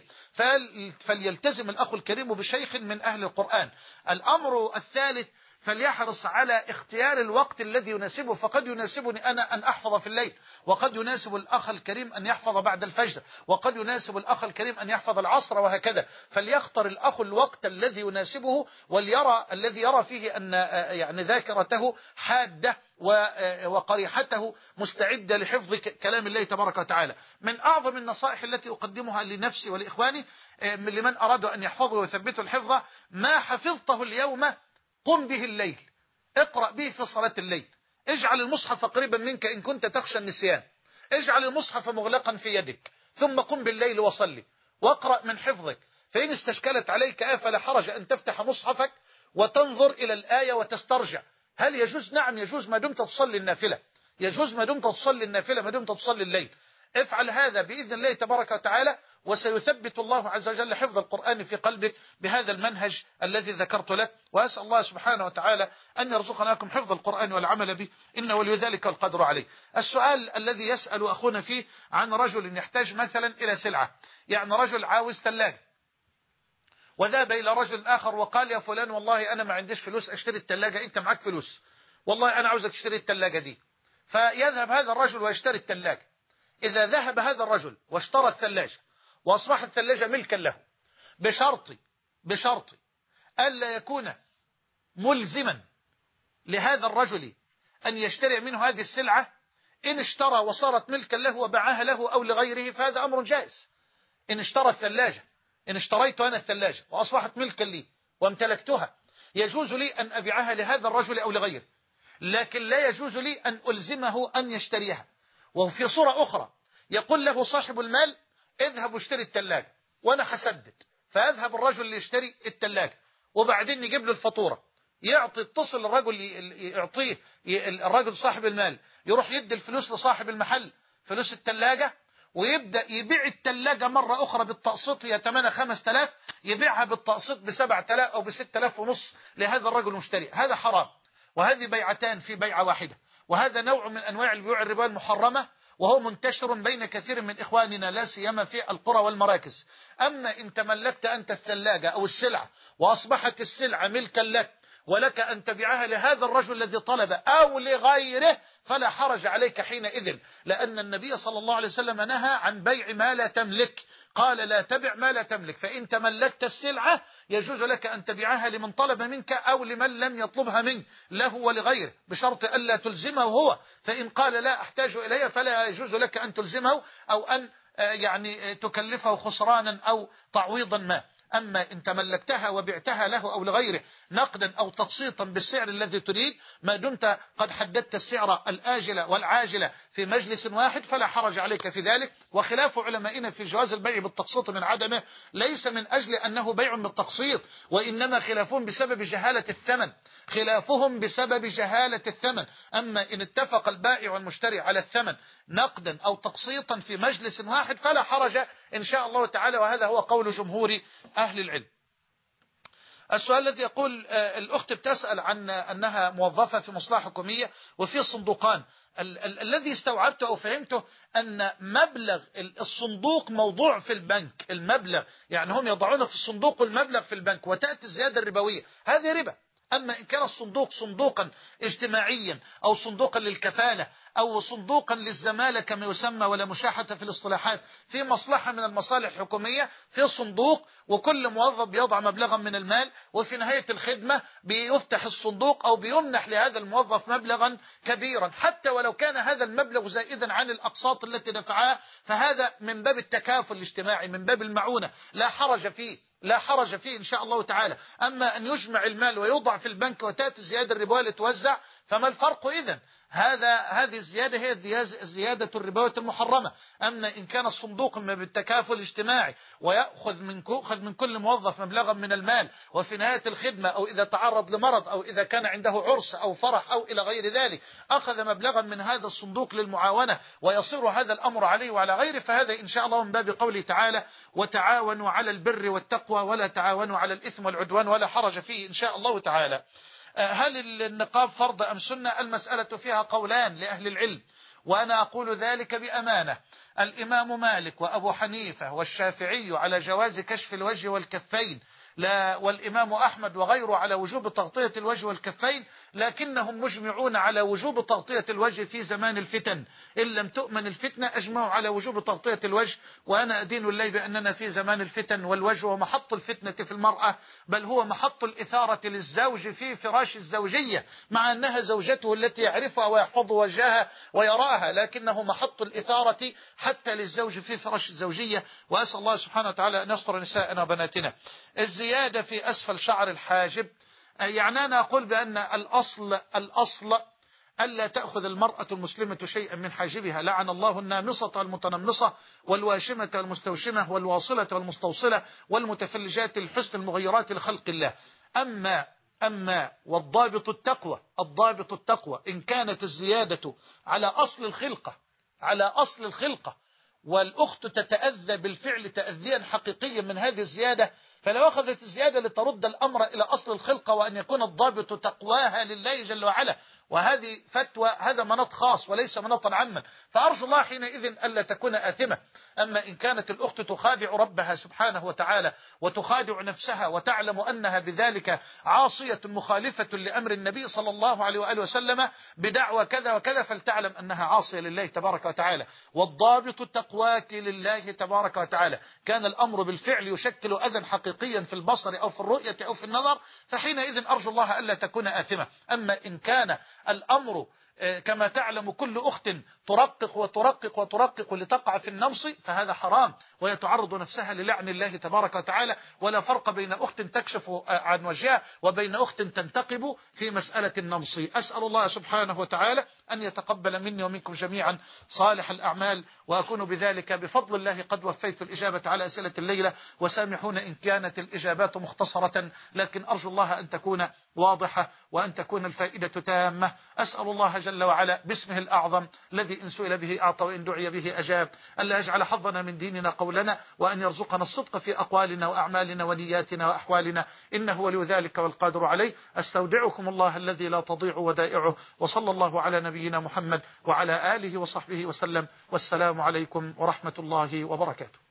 S1: فليلتزم الأخ الكريم بشيخ من أهل القرآن. الأمر الثالث: فليحرص على اختيار الوقت الذي يناسبه، فقد يناسبني أنا أن أحفظ في الليل، وقد يناسب الأخ الكريم أن يحفظ بعد الفجر، وقد يناسب الأخ الكريم أن يحفظ العصر، وهكذا. فليختر الأخ الوقت الذي يناسبه، الذي يرى فيه أن يعني ذاكرته حادة وقريحته مستعدة لحفظ كلام الله تبارك وتعالى. من أعظم النصائح التي أقدمها لنفسي ولإخواني لمن أرادوا أن يحفظوا ويثبتوا الحفظ: ما حفظته اليوم قم به الليل، اقرأ به في صلاة الليل، اجعل المصحف قريبا منك إن كنت تخشى النسيان، اجعل المصحف مغلقا في يدك، ثم قم بالليل وصلي واقرأ من حفظك. فإن استشكلت عليك آية فلا حرج أن تفتح مصحفك وتنظر إلى الآية وتسترجع. هل يجوز؟ نعم يجوز، ما دمت تصلي النافلة، يجوز ما دمت تصلي النافلة، ما دمت تصلي الليل. افعل هذا بإذن الله تبارك وتعالى، وسيثبت الله عز وجل حفظ القرآن في قلبك بهذا المنهج الذي ذكرت لك. وأسأل الله سبحانه وتعالى أن يرزقناكم حفظ القرآن والعمل به، إنه ولي ذلك والقدر عليه. السؤال الذي يسأل أخونا فيه عن رجل يحتاج مثلا إلى سلعة، يعني رجل عاوز ثلاجة وذهب إلى رجل آخر وقال: يا فلان والله أنا ما عنديش فلوس أشتري الثلاجة، أنت معك فلوس، والله أنا عاوزك تشتري الثلاجة دي. فيذهب هذا الرجل ويشتري الثلاجة. إذا ذهب هذا الرجل واشترى الثلاجة وأصبحت الثلاجة ملكا له، بشرط ألا يكون ملزما لهذا الرجل أن يشتري منه هذه السلعة. إن اشترى وصارت ملكا له وباعها له أو لغيره فهذا أمر جائز. إن اشترى الثلاجة، إن اشتريت أنا الثلاجة وأصبحت ملكا لي وامتلكتها، يجوز لي أن أبيعها لهذا الرجل أو لغيره، لكن لا يجوز لي أن ألزمه أن يشتريها. وفي صورة أخرى يقول له صاحب المال: اذهب واشتري الثلاجة وأنا حسدد، فيذهب الرجل ليشتري الثلاجة وبعدين يجيب له الفاتورة، يتصل الرجل يعطيه الرجل صاحب المال، يروح يدي الفلوس لصاحب المحل، فلوس الثلاجة، ويبدأ يبيع الثلاجة مرة أخرى بالتقسيط، هي ثمنها 5000، يبيعها بالتقسيط ب7000 أو ب6500 لهذا الرجل المشتري. هذا حرام، وهذه بيعتان في بيعة واحدة، وهذا نوع من أنواع البيوع الربا المحرمة، وهو منتشر بين كثير من إخواننا لا سيما في القرى والمراكز. أما إن تملكت أنت الثلاجة أو السلعة وأصبحت السلعة ملكا لك ولك أن تبيعها لهذا الرجل الذي طلب أو لغيره فلا حرج عليك حينئذ، لأن النبي صلى الله عليه وسلم نهى عن بيع ما لا تملك، قال: لا تبع ما لا تملك. فإن تملكت السلعة يجوز لك أن تبيعها لمن طلب منك أو لمن لم يطلبها منك، له ولغيره، بشرط ألا تلزمه هو. فإن قال: لا أحتاج إليها، فلا يجوز لك أن تلزمه أو أن يعني تكلفه خسرانا أو تعويضا ما. أما إن تملكتها وبعتها له أو لغيره نقدا أو تقسيطا بالسعر الذي تريد، ما دمت قد حددت السعر الآجلة والعاجلة في مجلس واحد فلا حرج عليك في ذلك. وخلاف علمائنا في جواز البيع بالتقسيط من عدمه ليس من أجل أنه بيع بالتقسيط، وإنما خلافهم بسبب جهالة الثمن، خلافهم بسبب جهالة الثمن. أما إن اتفق البائع والمشتري على الثمن نقدا أو تقسيطا في مجلس واحد فلا حرج إن شاء الله تعالى، وهذا هو قول جمهور أهل العلم. السؤال الذي يقول الأخت بتسأل عن أنها موظفة في مصلحة حكومية وفي صندوقان. الذي استوعبته أو فهمته أن مبلغ الصندوق موضوع في البنك، المبلغ يعني هم يضعون في الصندوق المبلغ في البنك وتأتي الزيادة الربوية، هذه ربا. أما إن كان الصندوق صندوقا اجتماعيا أو صندوقا للكفالة أو صندوقا للزمالة كما يسمى ولا مشاحة في الاصطلاحات في مصلحة من المصالح الحكومية، في صندوق وكل موظف بيضع مبلغا من المال وفي نهاية الخدمة بيفتح الصندوق أو بيمنح لهذا الموظف مبلغا كبيرا، حتى ولو كان هذا المبلغ زائدا عن الأقساط التي دفعها، فهذا من باب التكافل الاجتماعي، من باب المعونة، لا حرج فيه، لا حرج فيه إن شاء الله تعالى. أما أن يجمع المال ويوضع في البنك وتأتي الزيادة الربوية لتوزع، فما الفرق إذن؟ هذه الزيادة هي الزيادة الربوية المحرمة. أما إن كان الصندوق بالتكافل الاجتماعي ويأخذ من كل موظف مبلغا من المال وفي نهاية الخدمة أو إذا تعرض لمرض أو إذا كان عنده عرس أو فرح أو إلى غير ذلك أخذ مبلغا من هذا الصندوق للمعاونة ويصير هذا الأمر عليه وعلى غيره، فهذا إن شاء الله من باب قوله تعالى وتعاونوا على البر والتقوى ولا تعاونوا على الإثم والعدوان، ولا حرج فيه إن شاء الله تعالى. هل النقاب فرض أم سنة؟ المسألة فيها قولان لأهل العلم، وأنا أقول ذلك بأمانة. الإمام مالك وأبو حنيفة والشافعي على جواز كشف الوجه والكفين، والإمام أحمد وغيره على وجوب تغطية الوجه والكفين، لكنهم مجمعون على وجوب تغطية الوجه في زمان الفتن. إن لم تؤمن الفتنة أجمعوا على وجوب تغطية الوجه، وأنا أدين الله بأننا في زمان الفتن، والوجه هو محط الفتنة في المرأة، بل هو محط الإثارة للزوج في فراش الزوجية، مع أنها زوجته التي يعرفها ويحفظ وجهها ويراها، لكنه محط الإثارة حتى للزوج في فراش الزوجية. وأسأل الله سبحانه وتعالى أن يستر نساءنا وبناتنا. الزيادة في أسفل شعر الحاجب، يعني أنا أقول بأن الأصل ألا تأخذ المرأة المسلمة شيئا من حاجبها، لعن الله النامصة والمتنمصة والواشمة والمستوشمة والواصلة والمستوصلة والمتفلجات الحسن المغيرات لخلق الله. أما والضابط التقوى إن كانت الزيادة على أصل الخلقة والأخت تتأذى بالفعل تأذيا حقيقيا من هذه الزيادة، فلو أخذت الزيادة لترد الأمر إلى أصل الخلقة وأن يكون الضابط تقواها لله جل وعلا، وهذه فتوى، هذا مناط خاص وليس مناطا عاما، فأرجو الله حينئذ ألا تكون آثمة. أما إن كانت الأخت تخادع ربها سبحانه وتعالى وتخادع نفسها وتعلم أنها بذلك عاصية مخالفة لأمر النبي صلى الله عليه وآله وسلم بدعوى كذا وكذا، فلتعلم أنها عاصية لله تبارك وتعالى، والضابط تقواك لله تبارك وتعالى. كان الأمر بالفعل يشكل أذى حقيقيا في البصر أو في الرؤية أو في النظر، فحينئذ أرجو الله ألا تكون آثمة. أما إن كان الأمر كما تعلم كل أخت ترقق لتقع في النمص، فهذا حرام ويتعرض نفسها للعن الله تبارك وتعالى. ولا فرق بين أخت تكشف عن وجهها وبين أخت تنتقب في مسألة النمص. أسأل الله سبحانه وتعالى أن يتقبل مني ومنكم جميعا صالح الأعمال، وأكون بذلك بفضل الله قد وفيت الإجابة على أسئلة الليلة، وسامحون إن كانت الإجابات مختصرة، لكن أرجو الله أن تكون واضحة وأن تكون الفائدة تامة. أسأل الله جل وعلا باسمه الأعظم الذي إن سئل به أعطى وإن دعي به أجاب، ألا يجعل حظنا من ديننا قولنا، وأن يرزقنا الصدق في أقوالنا وأعمالنا ونياتنا وأحوالنا، إنه ولي ذلك والقادر عليه. أستودعكم الله الذي لا تضيع ودائعه، وصلى الله على نبينا محمد وعلى آله وصحبه وسلم، والسلام عليكم ورحمة الله وبركاته.